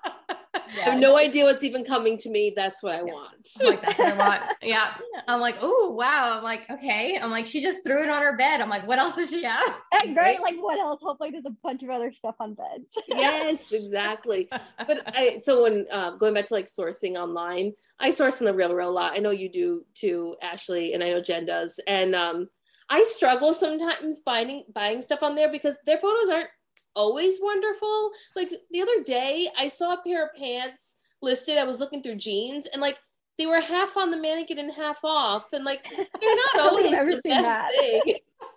I have no idea what's even coming to me. That's what I want. I'm like, that's what I want. Yeah. I'm like, oh, wow. I'm like, okay. I'm like, she just threw it on her bed. I'm like, what else does she have? And right, like what else? Hopefully there's a bunch of other stuff on beds. Yes, exactly. But I, so when um, going back to like sourcing online, I source in the Real Real a lot. I know you do too, Ashley, and I know Jen does. And um, I struggle sometimes buying buying stuff on there because their photos aren't always wonderful. Like the other day, I saw a pair of pants listed. I was looking through jeans, and like they were half on the mannequin and half off, and like they're not I don't always think I've ever the seen best that. thing.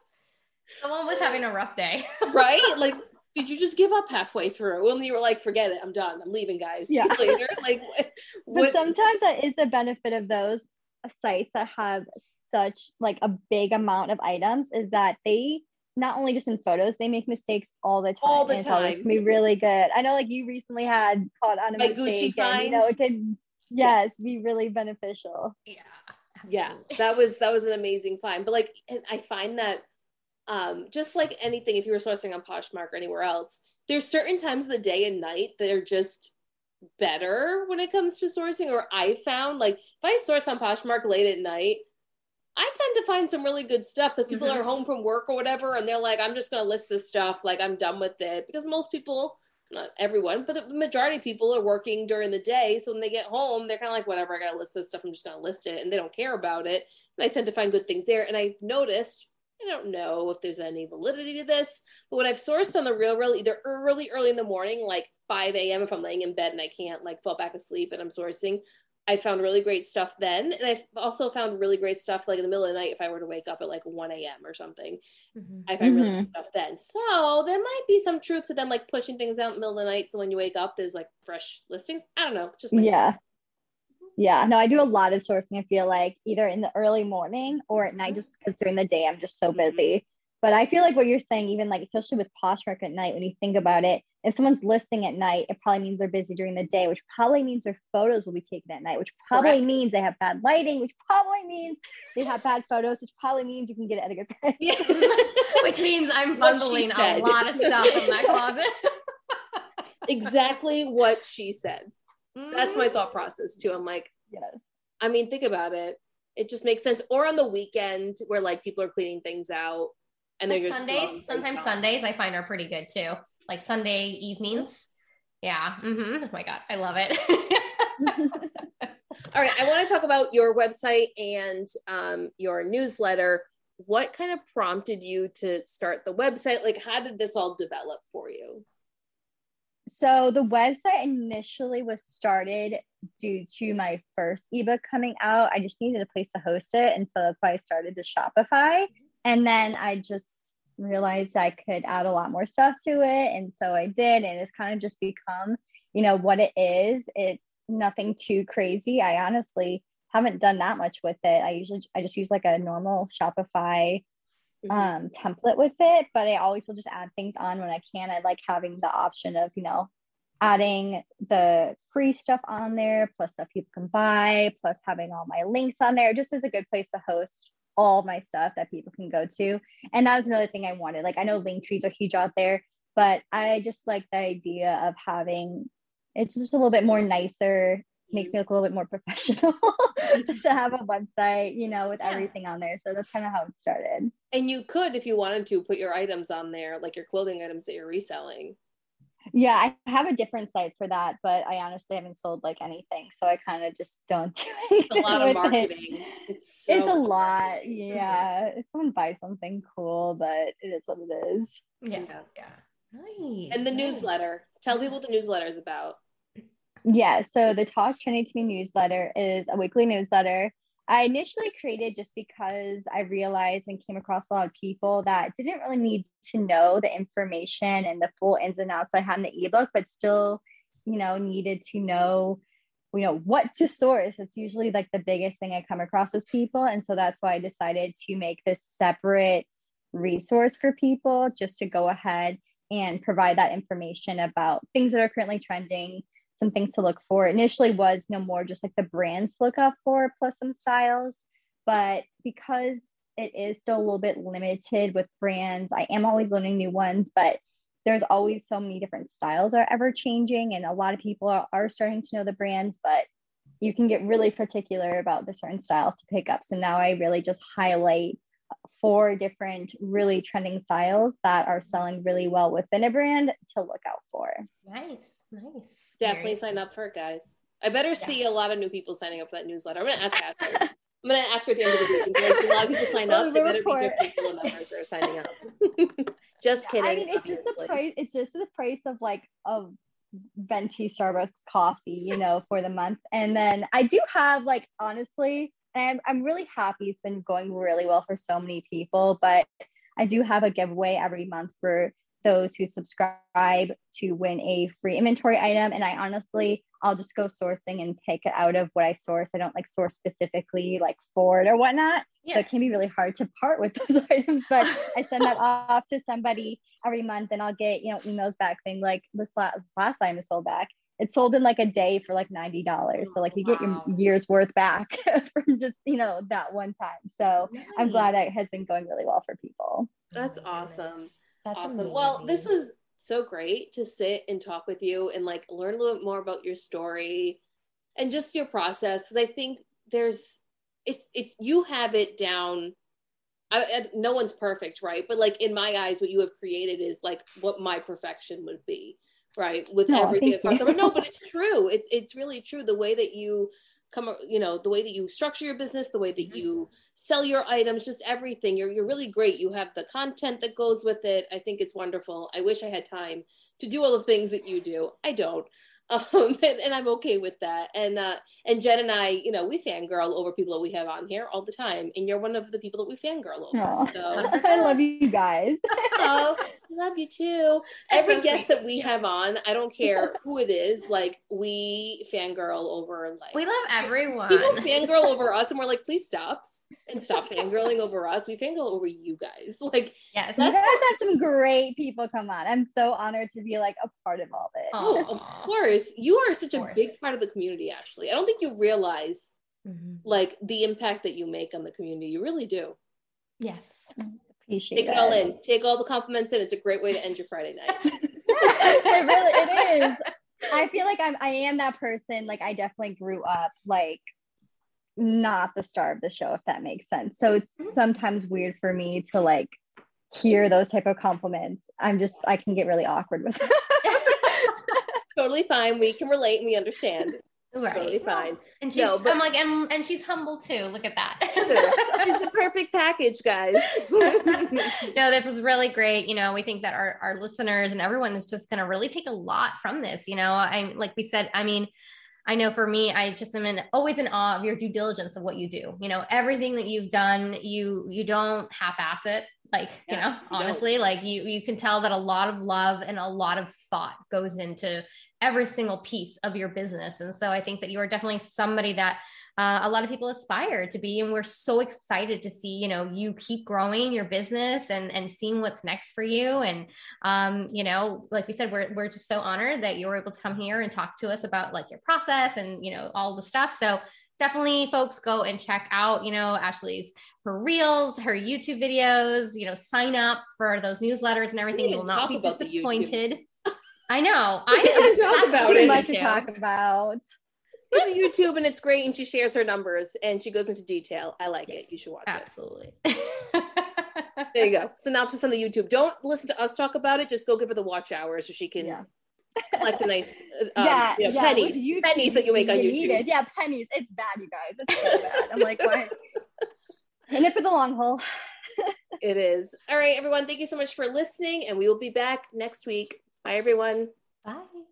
Someone was having a rough day. Right? Like, did you just give up halfway through? When you were like, forget it, I'm done, I'm leaving, guys. See Yeah. you later. Like, what? But sometimes that is the benefit of those sites that have such like a big amount of items is that they not only just in photos, they make mistakes all the time. All the and it's always time. can be really good. I know like you recently had caught on a My mistake Gucci and you know find. it could yes be really beneficial. Yeah. Yeah, that was that was an amazing find. But like, and I find that um, just like anything, if you were sourcing on Poshmark or anywhere else, there's certain times of the day and night that are just better when it comes to sourcing. Or I found like if I source on Poshmark late at night, I tend to find some really good stuff because people Mhm. are home from work or whatever, and they're like, I'm just gonna list this stuff, like I'm done with it. Because most people, not everyone, but the majority of people are working during the day. So when they get home, they're kind of like, whatever, I gotta list this stuff, I'm just gonna list it, and they don't care about it. And I tend to find good things there. And I've noticed, I don't know if there's any validity to this, but when I've sourced on the Real Real, either early, early in the morning, like five a.m. if I'm laying in bed and I can't like fall back asleep and I'm sourcing, I found really great stuff then. And I've also found really great stuff like in the middle of the night if I were to wake up at like one a.m. or something. Mhm. I find really Mhm. good stuff then. So there might be some truth to them like pushing things out in the middle of the night. So when you wake up, there's like fresh listings. I don't know. Just my Yeah. Yeah. No, I do a lot of sourcing. I feel like either in the early morning or at night, just because during the day I'm just so busy. But I feel like what you're saying, even like, especially with Poshmark at night, when you think about it, if someone's listing at night, it probably means they're busy during the day, which probably means their photos will be taken at night, which probably Correct. means they have bad lighting, which probably means they have bad photos, which probably means you can get it at a good price. Yeah. Which means I'm What she bundling a said. lot of stuff in that closet. Exactly what she said. That's my Mhm. thought process too. I'm like, Yes. I mean, think about it. It just makes sense. Or on the weekend where like people are cleaning things out and they're Like just Sundays, throwing sometimes things out. Sundays I find are pretty good too. Like Sunday evenings. Yeah. Mm-hmm. Oh my God. I love it. All right. I want to talk about your website and um, your newsletter. What kind of prompted you to start the website? Like, how did this all develop for you? So the website initially was started due to my first ebook coming out. I just needed a place to host it. And so that's why I started the Shopify. And then I just realized I could add a lot more stuff to it. And so I did. And it's kind of just become, you know, what it is. It's nothing too crazy. I honestly haven't done that much with it. I usually, I just use like a normal Shopify um, template with it, but I always will just add things on when I can. I like having the option of, you know, adding the free stuff on there, plus stuff people can buy, plus having all my links on there, just as a good place to host all my stuff that people can go to. And that was another thing I wanted. Like, I know link trees are huge out there, but I just like the idea of having, it's just a little bit more nicer, makes me look a little bit more professional to have a website, you know, with yeah. everything on there. So that's kind of how it started. And you could, if you wanted to, put your items on there, like your clothing items that you're reselling. Yeah, I have a different site for that, but I honestly haven't sold like anything. So I kind of just don't do anything. It's a lot of marketing. It. It's, so it's a lot. Yeah. If someone buys something, cool, but it is what it is. Yeah. Yeah. Nice. And the nice. newsletter. Tell people what the newsletter is about. Yeah. So the Talk Trending to Me newsletter is a weekly newsletter. I initially created just because I realized and came across a lot of people that didn't really need to know the information and the full ins and outs I had in the ebook, but still, you know, needed to know, you know, what to source. It's usually like the biggest thing I come across with people. And so that's why I decided to make this separate resource for people, just to go ahead and provide that information about things that are currently trending, some things to look for. Initially was no more just like the brands to look up for, plus some styles. But because it is still a little bit limited with brands, I am always learning new ones, but there's always so many different styles are ever changing. And a lot of people are, are starting to know the brands, but you can get really particular about the certain styles to pick up. So now I really just highlight four different really trending styles that are selling really well within a brand to look out for. Nice. Nice. Definitely sign up for it, guys. I better yeah. see a lot of new people signing up for that newsletter. I'm going to ask Ashley. I'm going to ask her at the end of the week. And be like, a lot of people sign up. They better be fifty people members that are signing up. Just kidding. I mean, it's just the price. It's just the price of like a venti Starbucks coffee, you know, for the month. And then I do have like, honestly, and I'm, I'm really happy. It's been going really well for so many people, but I do have a giveaway every month for those who subscribe to win a free inventory item. And I honestly, I'll just go sourcing and pick it out of what I source. I don't like source specifically like Ford or whatnot. Yeah. So it can be really hard to part with those items, but I send that off to somebody every month and I'll get, you know, emails back saying like this last, this last item is sold back. It sold in like a day for like ninety dollars. So like you wow. get your year's worth back from just, you know, that one time. So nice. I'm glad that it has been going really well for people. That's awesome. That's awesome. amazing. Well, this was so great to sit and talk with you and like learn a little bit more about your story and just your process. Cause I think there's, it's, it's, you have it down. I, I, no one's perfect. Right. But like in my eyes, what you have created is like what my perfection would be. Right. With no, everything across the board. No, but it's true. It's, it's really true. The way that you come, you know, the way that you structure your business, the way that mm-hmm. you sell your items, just everything. You're, you're really great. You have the content that goes with it. I think it's wonderful. I wish I had time to do all the things that you do. I don't. Um, and, and I'm okay with that. And, uh, and Jen and I, you know, we fangirl over people that we have on here all the time. And you're one of the people that we fangirl over. Oh, so. I love you guys. Oh, I love you too. That's Every so guest sweet. That we have on, I don't care who it is, like we fangirl over, like we love everyone. People fangirl over us and we're like, please stop. And stop fangirling over us. We fangirl over you guys. Like, yes, you guys had some great people come on. I'm so honored to be like a part of all this. Oh, of course. You are such a big part of the community, Ashley. I don't think you realize mm-hmm. like the impact that you make on the community. You really do. Yes. Appreciate Take that. it all in. Take all the compliments in. It's a great way to end your Friday night. It really, it is. I feel like I'm, I am that person. Like I definitely grew up like not the star of the show, if that makes sense. So it's sometimes weird for me to like hear those type of compliments. I'm just, I can get really awkward with it. Totally fine. We can relate and we understand. Right. Totally fine. And she's, no, but, I'm like, and, and she's humble too. Look at that. She's the perfect package, guys. No, this is really great. You know, we think that our, our listeners and everyone is just going to really take a lot from this. You know, I, like we said, I mean, I know for me, I just am in, always in awe of your due diligence of what you do. You know, everything that you've done, you, you don't half-ass it. Like, yeah, you know, honestly, don't. like you, you can tell that a lot of love and a lot of thought goes into every single piece of your business. And so I think that you are definitely somebody that uh, a lot of people aspire to be. And we're so excited to see, you know, you keep growing your business and, and seeing what's next for you. And, um, you know, like we said, we're, we're just so honored that you were able to come here and talk to us about like your process and, you know, all the stuff. So definitely folks go and check out, you know, Ashley's, her reels, her YouTube videos, you know, sign up for those newsletters and everything. You will not be disappointed. I know. I didn't talk about it. Much to talk about. It's a YouTube and it's great. And she shares her numbers and she goes into detail. I like yes, it. You should watch absolutely. it. Absolutely. There you go. Synopsis on the YouTube. Don't listen to us talk about it. Just go give her the watch hours so she can yeah. collect a nice um, yeah, you know, yeah, pennies, YouTube, pennies that you make on you YouTube. It. Yeah, pennies. It's bad, you guys. It's so bad. I'm like, what? In it for the long haul. It is. All right, everyone. Thank you so much for listening, and we will be back next week. Bye, everyone. Bye.